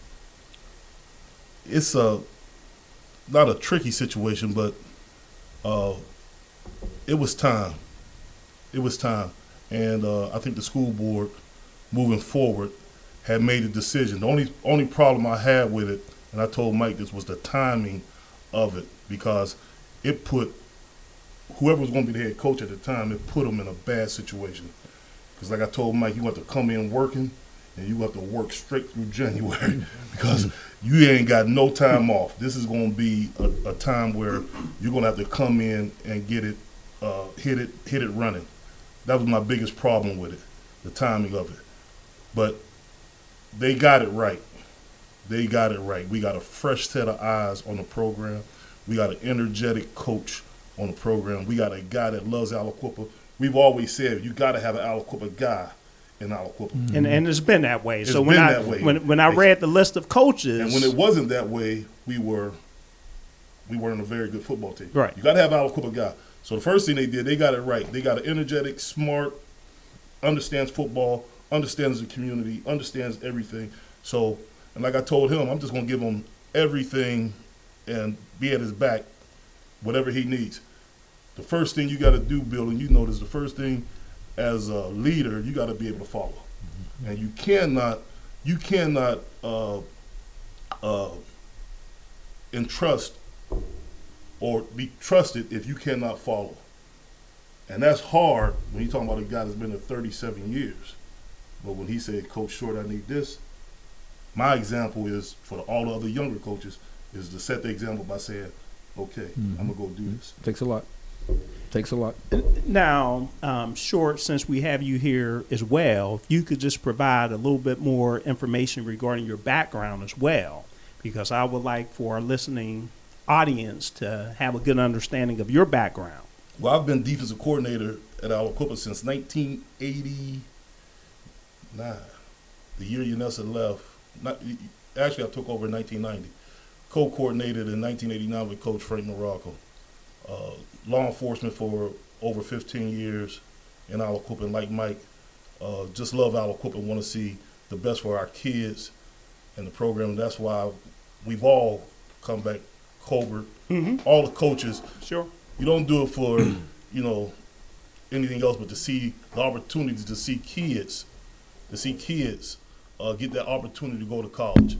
it's a not a tricky situation, but uh, it was time. It was time, and uh, I think the school board, moving forward, had made a decision. The only only problem I had with it, and I told Mike this, was the timing of it, because it put whoever was going to be the head coach at the time, it put him in a bad situation. Because like I told Mike, you want to come in working, and you have to work straight through January because you ain't got no time off. This is going to be a, a time where you're going to have to come in and get it, uh, hit it, hit it running. That was my biggest problem with it, the timing of it. But they got it right. They got it right. We got a fresh set of eyes on the program. We got an energetic coach on the program. We got a guy that loves Aliquippa. We've always said you got to have an Aliquippa guy in Aliquippa. Mm-hmm. And and it's been that way. It's so when been I that way. when when I read the list of coaches, and when it wasn't that way, we were we weren't a very good football team. Right. You got to have an Aliquippa guy. So the first thing they did, they got it right. They got an energetic, smart, understands football, understands the community, understands everything. So, and like I told him, I'm just going to give him everything and be at his back, whatever he needs. The first thing you got to do, Bill, and you know this, the first thing as a leader, you got to be able to follow. Mm-hmm. And you cannot, you cannot uh, uh, entrust or be trusted if you cannot follow. And that's hard when you're talking about a guy that's been there thirty-seven years. But when he said, Coach Short, I need this, my example is, for the, all the other younger coaches, is to set the example by saying, okay, mm-hmm. I'm going to go do this. Takes a lot. Takes a lot. Now, um, Short, since we have you here as well, if you could just provide a little bit more information regarding your background as well, because I would like for our listening audience to have a good understanding of your background. Well, I've been defensive coordinator at Aliquippa since nineteen eighty-nine, the year Yanessa left. Not, actually, I took over in nineteen ninety. Co-coordinated in nineteen eighty-nine with Coach Frank Morocco. Uh, law enforcement for over fifteen years in Aliquippa, and like Mike, uh, just love Aliquippa and want to see the best for our kids and the program. And that's why we've all come back, Colbert, mm-hmm. all the coaches. Sure. You don't do it for, you know, anything else but to see the opportunity to see kids, to see kids uh, get that opportunity to go to college.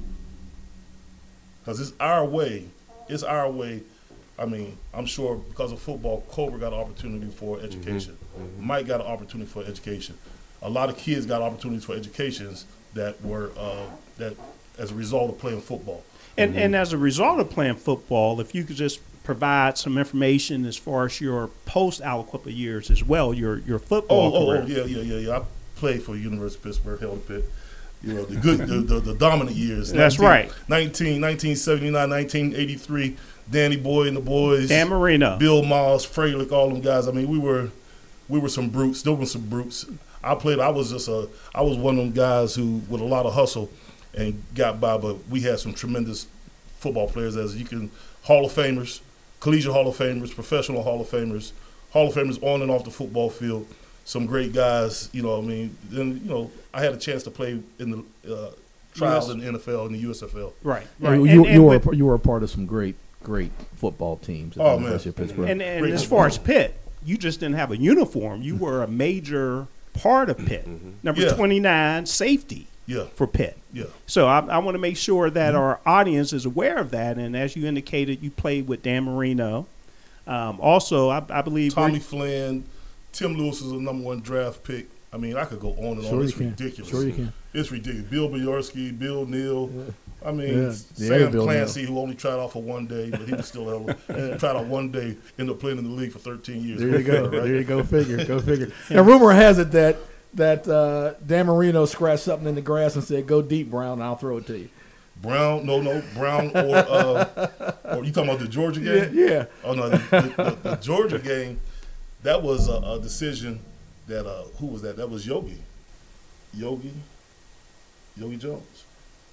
Because it's our way. It's our way. I mean, I'm sure because of football, Cobra got an opportunity for education. Mm-hmm. Mm-hmm. Mike got an opportunity for education. A lot of kids got opportunities for educations that were uh, that as a result of playing football. And mm-hmm. and as a result of playing football, if you could just provide some information as far as your post-Aliquippa years as well, your your football oh, career. Oh, yeah, yeah, yeah, yeah. I played for University of Pittsburgh, held the Pitt. You know, the good, the, the, the dominant years. That's right. nineteen, nineteen seventy-nine, nineteen eighty-three, Danny Boy and the boys. Dan Marino. Bill Miles, Freilich, all them guys. I mean, we were we were some brutes. Still were some brutes. I played, I was just a, I was one of them guys who, with a lot of hustle and got by, but we had some tremendous football players, as you can, Hall of Famers, collegiate Hall of Famers, professional Hall of Famers, Hall of Famers on and off the football field. Some great guys, you know what I mean. Then, you know, I had a chance to play in the uh, trials U S in the N F L, in the U S F L. Right, right. right. You, and, you, and were, you were a part of some great, great football teams at oh, the University of Pittsburgh. And, and Great as football. far as Pitt, you just didn't have a uniform. You were a major part of Pitt. Mm-hmm. Number Yeah. twenty-nine, safety Yeah, for Pitt. yeah. So I, I want to make sure that Mm-hmm. our audience is aware of that. And as you indicated, you played with Dan Marino. Um, also, I, I believe Tommy Flynn, Tim Lewis is a number one draft pick. I mean, I could go on and Sure on. It's you can. ridiculous. Sure you can. It's ridiculous. Bill Bajorski, Bill Neal. Yeah. I mean, Yeah. Yeah, Sam Bill Clancy, who only tried out for one day, but he was still able, he tried out one day, ended up playing in the league for thirteen years. There you go. Right? There you go. Figure. Go figure. And rumor has it that that uh, Dan Marino scratched something in the grass and said, "Go deep, Brown, and I'll throw it to you." Brown, no, no, Brown, or uh, or you talking about the Georgia Yeah. game? Yeah. Oh no, the, the, the, the Georgia game, that was a, a decision that uh, who was that? That was Yogi, Yogi, Yogi Jones.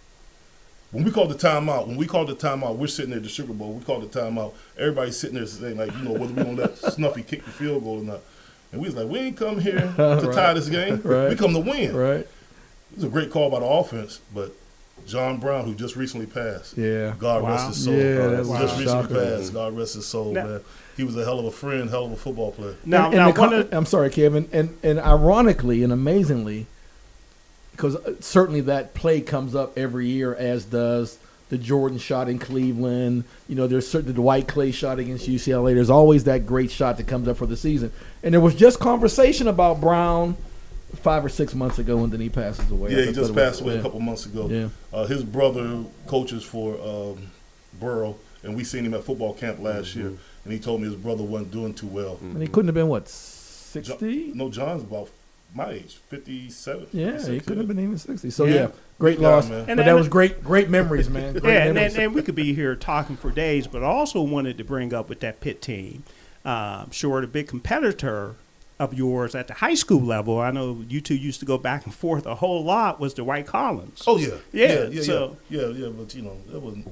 When we called the timeout, when we called the timeout, we're sitting there at the Sugar Bowl. We called the timeout. Everybody's sitting there saying, like, you know, whether we're gonna let Snuffy kick the field goal or not. And we was like, we ain't come here to Right. tie this game. Right. We come to win. Right. It was a great call by the offense, but John Brown, who just recently passed, Yeah. God Wow. rest his soul. Yeah, Uh, that was just a recently shocker. passed. God rest his soul, Now- man. He was a hell of a friend, hell of a football player. now, and, now and the one con- of, I'm sorry, Kevin, and and ironically and amazingly, because certainly that play comes up every year, as does the Jordan shot in Cleveland. You know, there's certainly the Dwight Clay shot against U C L A. There's always that great shot that comes up for the season. And there was just conversation about Brown five or six months ago, and then he passes away. Yeah, I he just thought it passed was- away yeah. a couple months ago. Yeah. Uh, his brother coaches for um, Borough, and we seen him at football camp last Mm-hmm. year, and he told me his brother wasn't doing too well. And he couldn't have been, what, Jo- sixty? no, John's about my age, fifty-seven. Yeah, he fifty-six, couldn't have yeah. been even sixty. So, Yeah. yeah, great Yeah, loss. man. But And- that and- was great great memories, man. Great Yeah, and, memories. and, and we could be here talking for days, but I also wanted to bring up with that Pitt team. Uh, I'm sure the big competitor of yours at the high school level, I know you two used to go back and forth a whole lot, was Dwight Collins. Oh yeah, Yeah, yeah, so- yeah, yeah, yeah. But you know, that wasn't.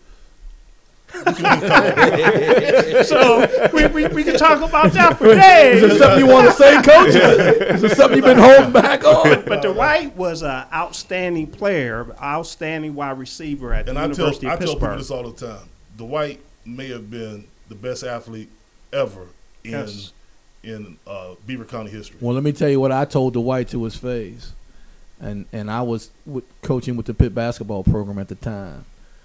So we, we, we can talk about that for Is there days. something you want to say, Coach? Is there- is there something you've been holding back on? But Dwight was an outstanding player, outstanding wide receiver at the And I tell University I of tell people Pittsburgh. this all the time. Dwight may have been the best athlete ever in Yes. in uh, Beaver County history. Well, let me tell you what I told Dwight to his face, and and I was with, coaching with the Pitt basketball program at the time.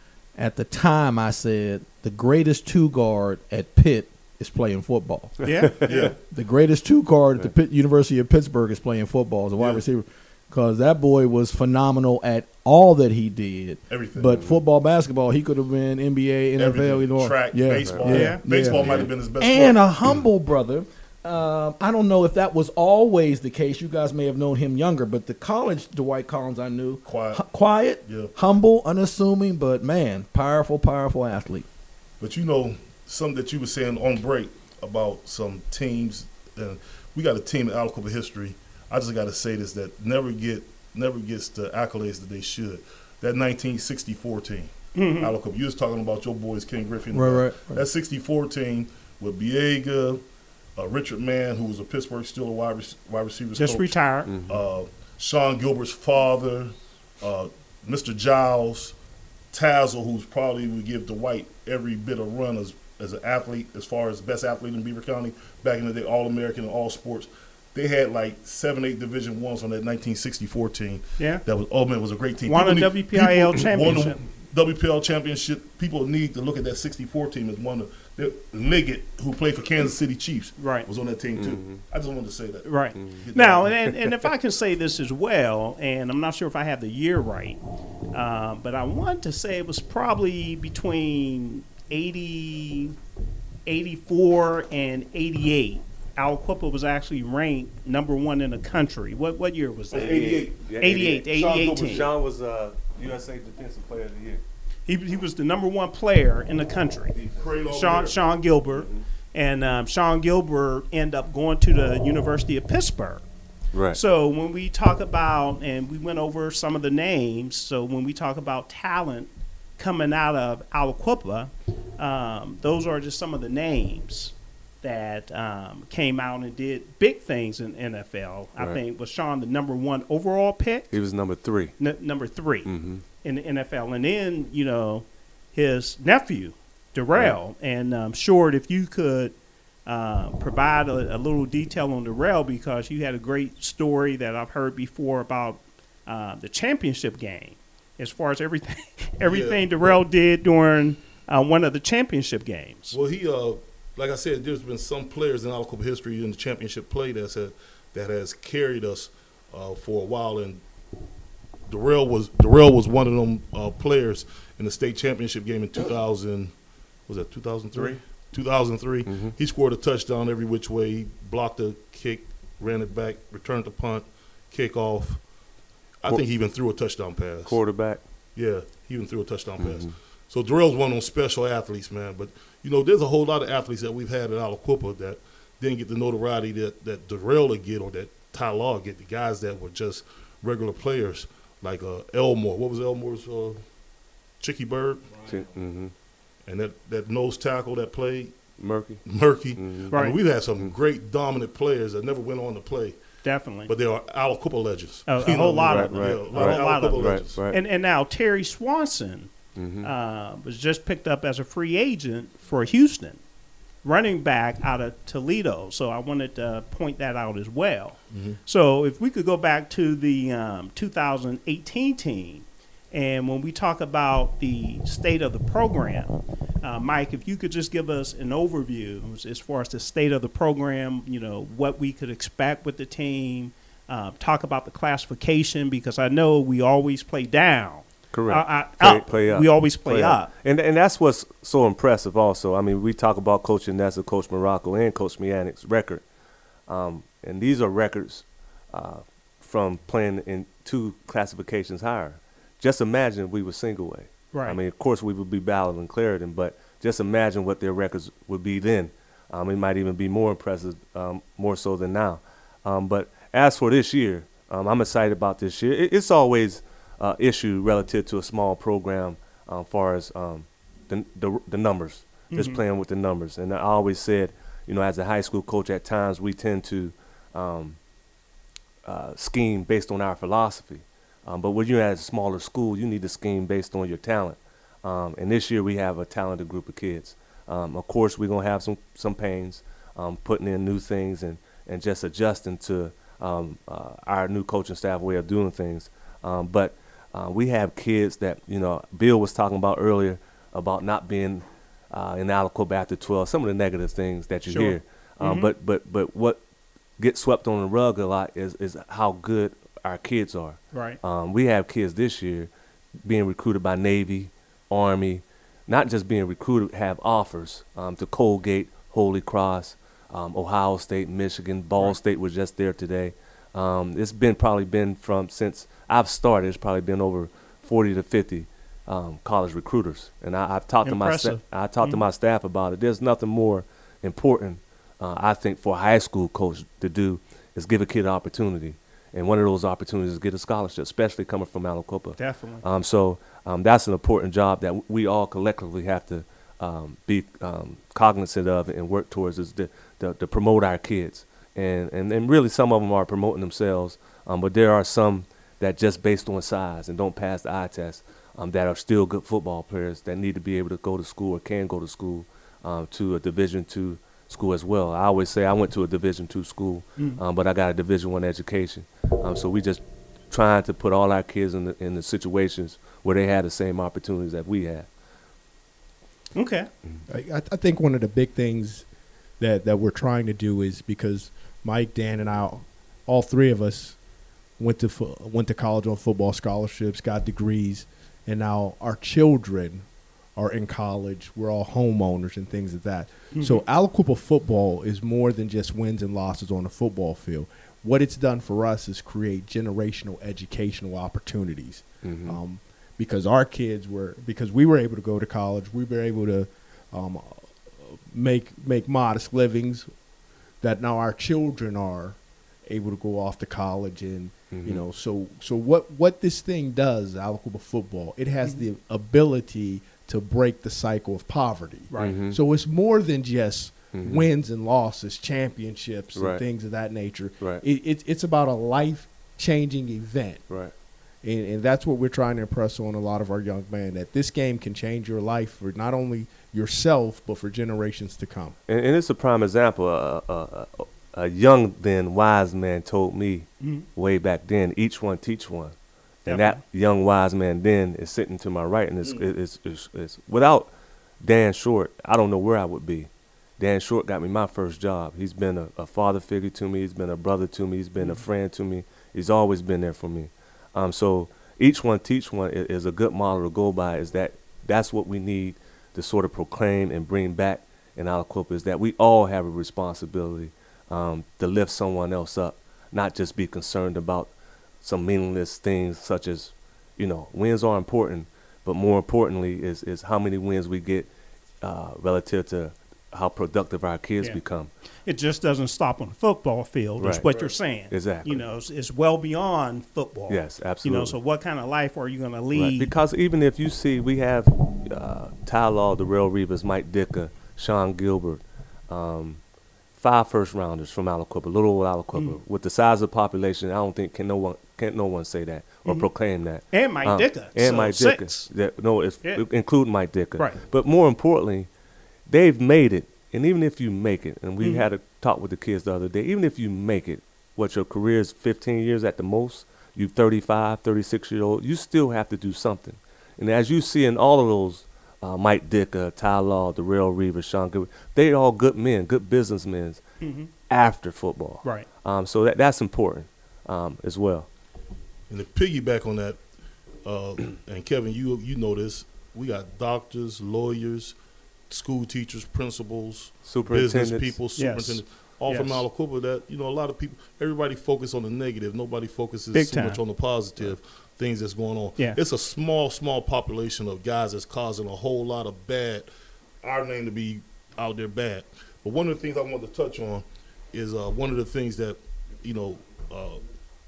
At the time, I said the greatest two guard at Pitt is playing football. Yeah, Yeah, The greatest two guard at the Pitt, University of Pittsburgh is playing football as a wide Yeah. receiver, because that boy was phenomenal at all that he did. everything. But football, basketball, he could have been N B A, N F L, Everything. either or. Track, yeah. baseball. Yeah. Baseball Yeah. might have been his best. And sport. a humble brother. Um, I don't know if that was always the case. You guys may have known him younger, but the college Dwight Collins I knew, Quiet. hu- quiet, Yeah. humble, unassuming, but man, powerful, powerful athlete. But you know, something that you were saying on break about some teams, and we got a team in Aliquippa history. I just got to say this: that never get never gets the accolades that they should. That nineteen sixty-four team, Mm-hmm. Aliquippa. You was talking about your boys, Ken Griffin. Right, right, right. That sixty-four team with Biega, uh, Richard Mann, who was a Pittsburgh Steelers wide, rec- wide receivers just coach, retired. uh, Sean Gilbert's father, uh, Mister Giles, Tazzle, who's probably would give Dwight every bit of run as as an athlete, as far as best athlete in Beaver County back in the day, All American in all sports. They had like seven, eight Division Ones on that nineteen sixty-four team. Yeah. That was oh man, it was a great team. Won a People need- W P I L people- championship. won a W P L championship. People need to look at that sixty-four team as one of the Liggett, who played for Kansas City Chiefs, Right. was on that team too. I just wanted to say that. Right. Get Now, that. and, and if I can say this as well, and I'm not sure if I have the year right, uh, but I want to say it was probably between eighty, eighty-four and eighty-eight. Aliquippa was actually ranked number one in the country. What what year was that? eighty-eight. Yeah, eighty-eight, Sean eighty-eight Gilbert- team. Sean was uh, U S A Defensive Player of the Year. He, he was the number one player in the country. Cradle over Sean there. Sean Gilbert, and um, Sean Gilbert ended up going to the University of Pittsburgh. Right. So when we talk about, and we went over some of the names, so when we talk about talent coming out of Aliquippa, um, those are just some of the names that um, came out and did big things in N F L. I Right. think was Sean the number one overall pick, He was number three. n- number three Mm-hmm. in the N F L, and then you know his nephew Darrell. And um, Short, if you could uh, provide a, a little detail on Darrell, because you had a great story that I've heard before about uh, the championship game, as far as everything everything Darrell did during uh, one of the championship games. Well, he, uh, like I said, there's been some players in Aliquippa history in the championship play that's had, that has carried us uh, for a while, and Darrell was Darrell was one of them uh, players in the state championship game in two thousand. Was that two thousand three? two thousand three. Mhm. He scored a touchdown every which way. He blocked a kick, ran it back, returned the punt, kick off. I Qu- think he even threw a touchdown pass. Quarterback. Yeah, he even threw a touchdown pass. Mhm. So Darrell's one of those special athletes, man. But, you know, there's a whole lot of athletes that we've had at Aliquippa that didn't get the notoriety that, that Darrell would get or that Ty Law get, the guys that were just regular players like uh, Elmore. What was Elmore's uh, Chicky Bird? Mm-hmm. And that, that nose tackle that played, Murky. Murky. Mhm. I Right. mean, we've had some great dominant players that never went on to play, Definitely. but they are Aliquippa legends. A- a You whole know, lot Right, of them. right, Yeah, a right. lot of A whole lot of Aliquippa them. legends. Right, right. And and now Terry Swanson Mm-hmm. uh, was just picked up as a free agent for Houston, running back out of Toledo. So I wanted to point that out as well. Mm-hmm. So if we could go back to the um, two thousand eighteen team, and when we talk about the state of the program, uh, Mike, if you could just give us an overview as- as far as the state of the program, you know, what we could expect with the team, uh, talk about the classification, because I know we always play down. Correct. Uh, uh, play, up. play up. We always play, Play up. And and that's what's so impressive also. I mean, we talk about Coach Nessa, Coach Morocco, and Coach Mianik's record. Um, and these are records uh, from playing in two classifications higher. Just imagine if we were single A. Right. I mean, of course, we would be Ballard and Clarendon, but just imagine what their records would be then. Um, it might even be more impressive, um, more so than now. Um, but as for this year, um, I'm excited about this year. It, it's always uh, issue relative to a small program as um, far as um, the, the the numbers, mm-hmm. just playing with the numbers. And I always said, you know, as a high school coach, at times we tend to um, uh, scheme based on our philosophy. Um, but when you're at a smaller school, you need to scheme based on your talent. Um, and this year we have a talented group of kids. Um, of course, we're going to have some, some pains um, putting in new things and, and just adjusting to um, uh, our new coaching staff way of doing things. Um, but uh, we have kids that, you know, Bill was talking about earlier about not being uh, in Aliquippa after twelve, some of the negative things that you Sure. hear. Um, Mm-hmm. But but but what gets swept on the rug a lot is, is how good our kids are. Right. Um, we have kids this year being recruited by Navy, Army, not just being recruited, have offers um, to Colgate, Holy Cross, um, Ohio State, Michigan, Ball Right. State was just there today. Um, it's been probably been from since I've started, it's probably been over forty to fifty um, college recruiters. And I, I've talked to my sta- Impressive. I talked to Mhm. my staff about it. There's nothing more important, uh, I think, for a high school coach to do is give a kid an opportunity. And one of those opportunities is get a scholarship, especially coming from Aliquippa. Definitely. Um, so um, that's an important job that we all collectively have to um, be um, cognizant of and work towards, is to, to, to promote our kids. And, and and really some of them are promoting themselves, um, but there are some that just based on size and don't pass the eye test um, that are still good football players that need to be able to go to school or can go to school um, to a Division two school as well. I always say I went to a Division two school, Mm. um, but I got a Division one education. Um, so we just trying to put all our kids in the, in the situations where they had the same opportunities that we had. Okay. I, I think one of the big things that, that we're trying to do is, because Mike, Dan, and I, all three of us went to fo- went to college on football scholarships, got degrees, and now our children are in college. We're all homeowners and things like that. Mm-hmm. So Aliquippa football is more than just wins and losses on the football field. What it's done for us is create generational educational opportunities. Mhm. Um, because our kids were, because we were able to go to college, we were able to um, make make modest livings, that now our children are able to go off to college. And Mhm. you know, so so what what this thing does, Aliquippa football, it has the ability to break the cycle of poverty. Right. Mhm. So it's more than just Mhm. wins and losses, championships, Right. and things of that nature. Right. It, it, it's about a life-changing event. Right. And, and that's what we're trying to impress on a lot of our young men, that this game can change your life for not only yourself, but for generations to come. And, and it's a prime example. A, a, a, a young then wise man told me Mhm. way back then, each one teach one. And Definitely. that young wise man then is sitting to my right, and it's, it's, it's, it's without Dan Short, I don't know where I would be. Dan Short got me my first job. He's been a, a father figure to me. He's been a brother to me. He's been a friend to me. He's always been there for me. Um, so each one teach one is, is a good model to go by. Is that that's what we need to sort of proclaim and bring back in Aliquippa, is that we all have a responsibility um, to lift someone else up, not just be concerned about some meaningless things such as, you know, wins are important, but more importantly is, is how many wins we get uh, relative to how productive our kids Yeah. become. It just doesn't stop on the football field, is Right. what you're saying. Exactly. You know, it's, it's well beyond football. Yes, You absolutely. know, so what kind of life are you going to lead? Right. Because even if you see, we have uh, Ty Law, Darrell Reeves, Mike Dicker, Sean Gilbert, um, five first rounders from Aliquippa, little old Aliquippa. Mm. With the size of the population, I don't think can no one can't no one say that or Mhm. proclaim that. And Mike Um, Dicker. and so Mike Dicker. six. That, no, it's Yeah. including Mike Dicker. Right. But more importantly, they've made it. And even if you make it, and we Mhm. had a talk with the kids the other day, even if you make it, what your career is fifteen years at the most, you thirty-five, thirty-six year old, you still have to do something. And as you see in all of those, uh, Mike Dicker, Ty Law, Darrell Reeves, Sean Gilbert, they're all good men, good businessmen Mhm. after football. Right. Um, so that that's important. um, as well. And to piggyback on that, uh, and Kevin, you you know this, we got doctors, lawyers, school teachers, principals, business people, superintendents, all Yes. from Aliquippa. That you know, a lot of people, everybody focus on the negative. Nobody focuses Big so time. much on the positive things that's going on. Yeah. It's a small, small population of guys that's causing a whole lot of bad. Our name to be out there bad. But one of the things I want to touch on is uh, one of the things that you know uh,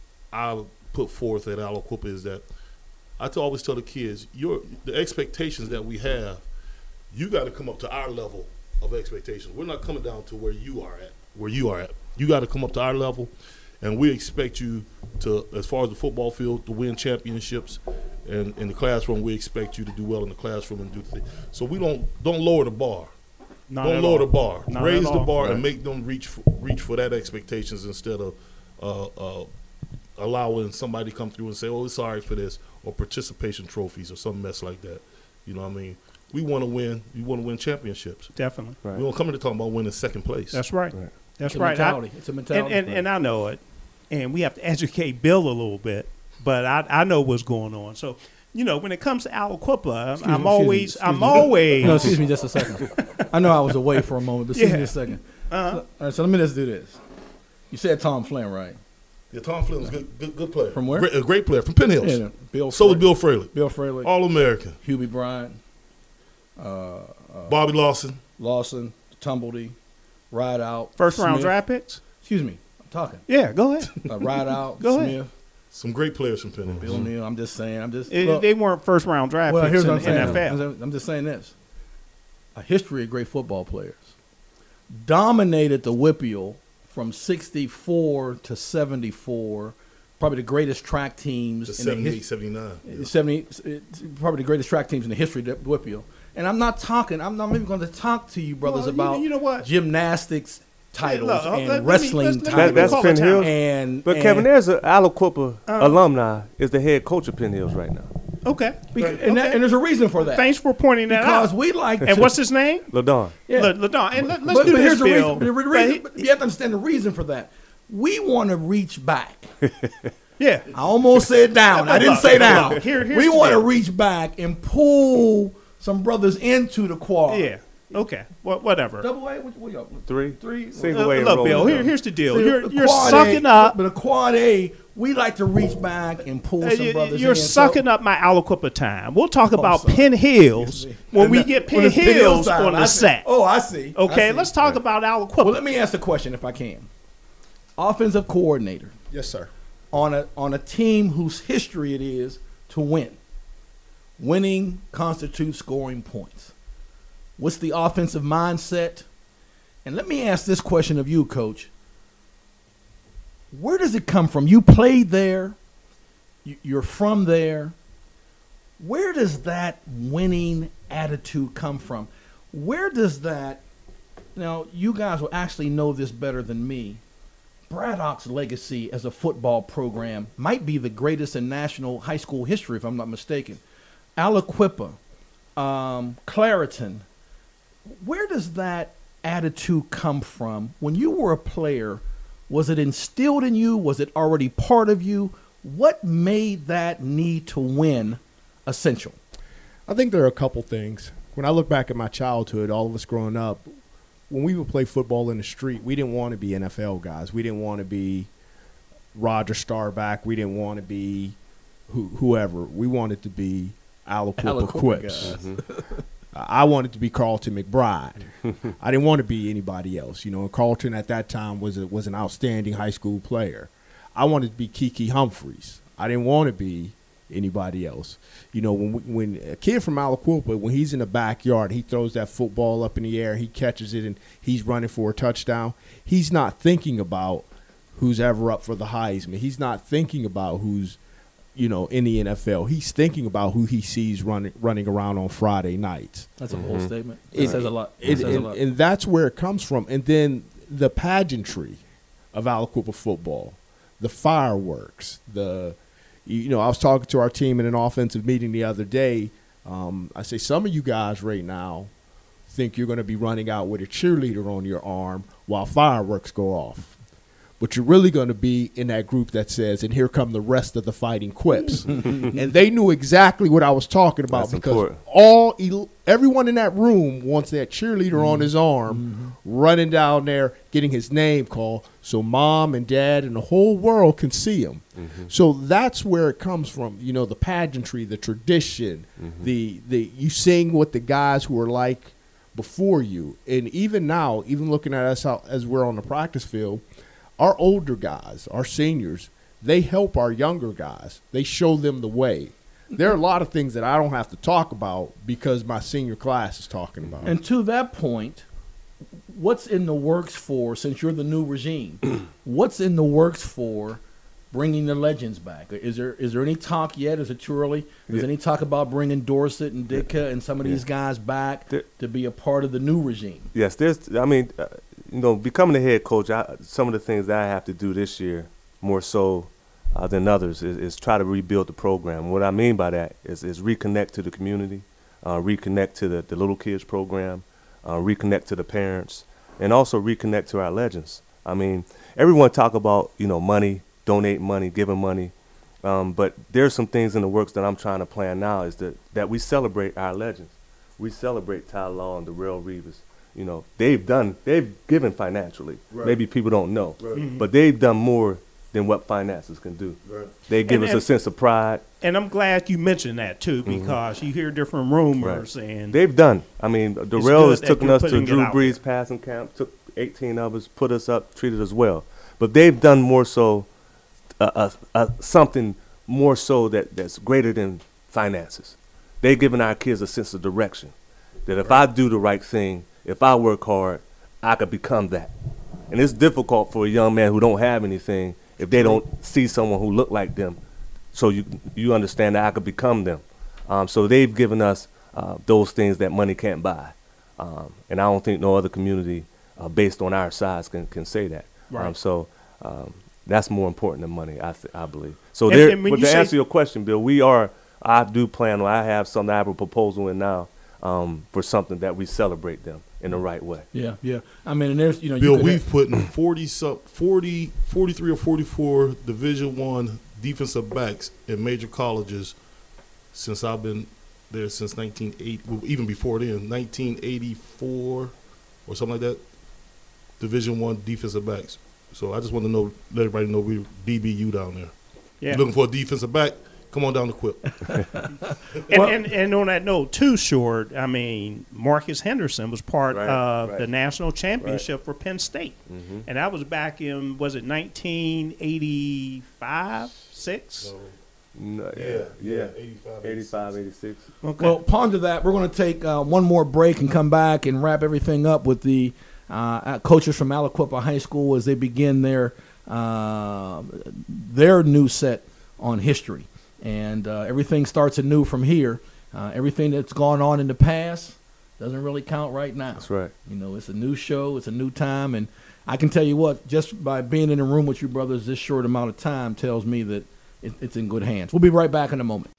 I put forth at Aliquippa is that I t- always tell the kids, your the expectations that we have, you got to come up to our level of expectations. We're not coming down to where you are at. Where you are at, you got to come up to our level, and we expect you to, as far as the football field, to win championships. And in the classroom, we expect you to do well in the classroom and do things. So we don't don't lower the bar. Not don't at lower all. the bar. Not Raise at the all. bar Right. and make them reach for, reach for that expectations instead of uh, uh, allowing somebody to come through and say, "Oh, it's all right for this," or participation trophies or some mess like that. You know what I mean? We want to win. We want to win championships. Definitely. Right. We don't come here to talk about winning second place. That's right. Right. That's It's a right. I- mentality. It's a mentality. And, and, and I know it. And we have to educate Bill a little bit, but I, I know what's going on. So, you know, when it comes to Aliquippa, I'm, Excuse me, I'm excuse always, me, excuse I'm me. always. No, excuse me just a second. I know I was away for a moment, but excuse me Yeah. a second. Uh-huh. So, all right, so let me just do this. You said Tom Flynn, right? Yeah, Tom Flynn was a good, good, good player. From where? Great, a great player from Penn Hills. Yeah, Bill. So was Fraley. Bill Fraley, Bill Fraley, All American. Hubie Bryant, uh, Bobby Lawson. Lawson, Tumbledy, Ride Out, First round Smith. draft picks? Excuse me, I'm talking. Yeah, go ahead. Uh, Ride Out, Go ahead. Smith, Some great players from Penn Hills. Bill Neal. I'm just saying. I'm just. It- look, they weren't first round draft well, picks here's in what I'm the saying. N F L. I'm just saying this: a history of great football players dominated the Whippeal from sixty-four to seventy-four. Probably the greatest track teams The in the seventy-eight, his- seventy-nine. Yeah. seventy, it's probably the greatest track teams in the history of the Whippeal. And I'm not talking. I'm not even going to talk to you, brothers, Well, you- about you know what? gymnastics titles look, let- let and me- wrestling let's- let me titles. That, that's call Penn it time. Hills. and But and Kevin, there's an Aliquippa Uh, alumni is the head coach of Penn Hills right now. Okay. beca- and, that, Okay. and there's a reason for that. Thanks for pointing that because out. we like. And to- what's his name? LaDon. yeah. Le- LaDon. And let, let's but, do but this, here's the Bill. reason. The re- But reason he- but you have to understand the reason for that. We want to reach back. yeah. I almost said down. I didn't Look, say look, down. look, here- here's we the want to deal. reach back and pull some brothers into the quad. Yeah. Okay. Well, whatever. Double A. What, what y'all? Three. Three. Single Uh, way look, roll. Bill, here, here's the deal. See, You're, the you're quad sucking A, up. But a quad A, we like to reach back and pull Uh, some you- brothers You're in. sucking so, up my Aliquippa time. We'll talk Oh, about sorry. Penn Hills Excuse me. when And we that- get when Penn it's Penn Hills Hills time, on I the see. set. Oh, I see. I Okay, see. let's talk about Aliquippa. Well, let me ask the question if I can. Offensive coordinator Yes, sir. on a on a team whose history it is to win. Winning constitutes scoring points. What's the offensive mindset? And let me ask this question of you, Coach. Where does it come from? You played there. You- You're from there. Where does that winning attitude come from? Where does that, now you guys will actually know this better than me. Braddock's legacy as a football program might be the greatest in national high school history, if I'm not mistaken. Aliquippa, um, Clariton, where does that attitude come from? When you were a player, was it instilled in you? Was it already part of you? What made that need to win essential? I think there are a couple things. When I look back at my childhood, all of us growing up, when we would play football in the street, we didn't want to be N F L guys. We didn't want to be Roger Staubach. We didn't want to be who, whoever. We wanted to be Aliquippa Aliquippa Quips. guys. I wanted to be Carlton McBride. I didn't want to be anybody else. You know, and Carlton at that time was a, was an outstanding high school player. I wanted to be Kiki Humphreys. I didn't want to be anybody else. You know, when we, when a kid from Aliquippa, when he's in the backyard, he throws that football up in the air, he catches it, and he's running for a touchdown. He's not thinking about who's ever up for the Heisman. He's not thinking about who's, you know, in the N F L. He's thinking about who he sees running running around on Friday nights. That's a bold statement. It, It- says a lot. It, It- says a and, lot. and that's where it comes from. And then the pageantry of Aliquippa football, the fireworks, the, you know, I was talking to our team in an offensive meeting the other day. Um, I say, some of you guys right now think you're going to be running out with a cheerleader on your arm while fireworks go off. but you're really going to be in that group that says, and here come the rest of the fighting quips. And they knew exactly what I was talking about. That's because important. all el- everyone in that room wants that cheerleader mm-hmm. on his arm mm-hmm. running down there getting his name called so mom and dad and the whole world can see him. Mm-hmm. So that's where it comes from, you know, the pageantry, the tradition, mm-hmm. the the you sing what the guys who are like before you. And even now, even looking at us out as we're on the practice field, our older guys, our seniors, they help our younger guys. They show them the way. There are a lot of things that I don't have to talk about because my senior class is talking about. And to that point, what's in the works for, since you're the new regime, what's in the works for bringing the legends back? Is there is there any talk yet? Is it too early? Is there any talk about bringing Dorsett and Ditka and some of these guys back there, to be a part of the new regime? Yes, there's, I mean, uh, you know, becoming the head coach, I, some of the things that I have to do this year, more so uh, than others, is, is try to rebuild the program. What I mean by that is, is reconnect to the community, uh, reconnect to the, the little kids program, uh, reconnect to the parents, and also reconnect to our legends. I mean, everyone talk about, you know, money, donate money, giving money, um, but there's some things in the works that I'm trying to plan now is that, that we celebrate our legends. We celebrate Ty Law and Darrelle Revis. You know, they've done, they've given financially. Right. Maybe people don't know, right. mm-hmm. but they've done more than what finances can do. Right. They give and, us and, a sense of pride. And I'm glad you mentioned that too, because mm-hmm. you hear different rumors right. and they've done. I mean, Darrelle has taken us to Drew Brees passing camp, took eighteen of us, put us up, treated us well. But they've done more so, uh, uh, uh, something more so that, that's greater than finances. They've given our kids a sense of direction. That if right. I do the right thing, if I work hard, I could become that. And it's difficult for a young man who don't have anything if they don't see someone who look like them. So you you understand that I could become them. Um, so they've given us uh, those things that money can't buy. Um, and I don't think no other community uh, based on our size can, can say that. Right. Um, so um, that's more important than money, I th- I believe. So and, there, and but you to answer your question, Bill, we are, I do plan, I have something, I have a proposal in now um, for something that we celebrate them in the right way. Yeah, yeah. I mean, and there's, you know, Bill, you we've put in forty, forty, forty-three or forty-four Division One defensive backs in major colleges since I've been there since nineteen eighty, well, even before then, nineteen eighty-four or something like that. Division One defensive backs. So I just want to know, let everybody know we're D B U down there. Yeah. You're looking for a defensive back? Come on down to Quip. and, and, and on that note, too, Short, I mean, Marcus Henderson was part right, of right. the national championship right. for Penn State. Mm-hmm. And that was back in, was it nineteen eighty-five, six? So, no, yeah, yeah, eighty-five, eighty-five, eighty-six. Okay. Well, ponder that. We're going to take uh, one more break and come back and wrap everything up with the uh, coaches from Aliquippa High School as they begin their uh, their new set on history. And uh, everything starts anew from here. Uh, everything that's gone on in the past doesn't really count right now. That's right. You know, it's a new show. It's a new time. And I can tell you what, just by being in a room with you brothers this short amount of time tells me that it, it's in good hands. We'll be right back in a moment.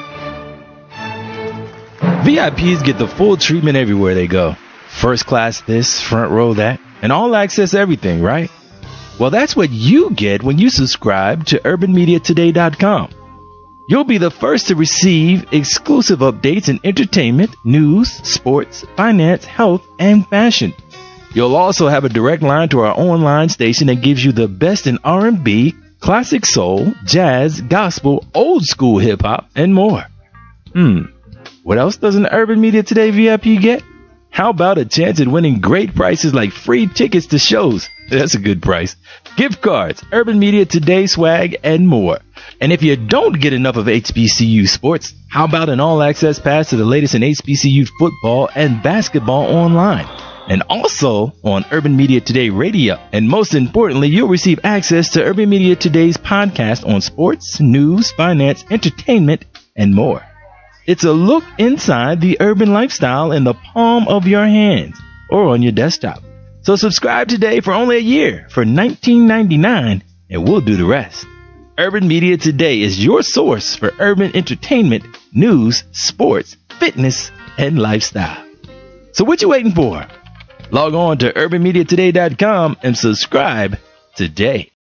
V I Ps get the full treatment everywhere they go. First class this, front row that, and all access everything, right? Well, that's what you get when you subscribe to urban media today dot com. You'll be the first to receive exclusive updates in entertainment, news, sports, finance, health, and fashion. You'll also have a direct line to our online station that gives you the best in R and B, classic soul, jazz, gospel, old school hip hop, and more. Hmm, what else does an Urban Media Today V I P get? How about a chance at winning great prices like free tickets to shows? That's a good price. Gift cards, Urban Media Today swag, and more. And if you don't get enough of H B C U sports, how about an all-access pass to the latest in H B C U football and basketball online? And also on Urban Media Today Radio. And most importantly, you'll receive access to Urban Media Today's podcast on sports, news, finance, entertainment, and more. It's a look inside the urban lifestyle in the palm of your hands or on your desktop. So subscribe today for only a year for nineteen ninety-nine, and we'll do the rest. Urban Media Today is your source for urban entertainment, news, sports, fitness, and lifestyle. So what you waiting for? Log on to urban media today dot com and subscribe today.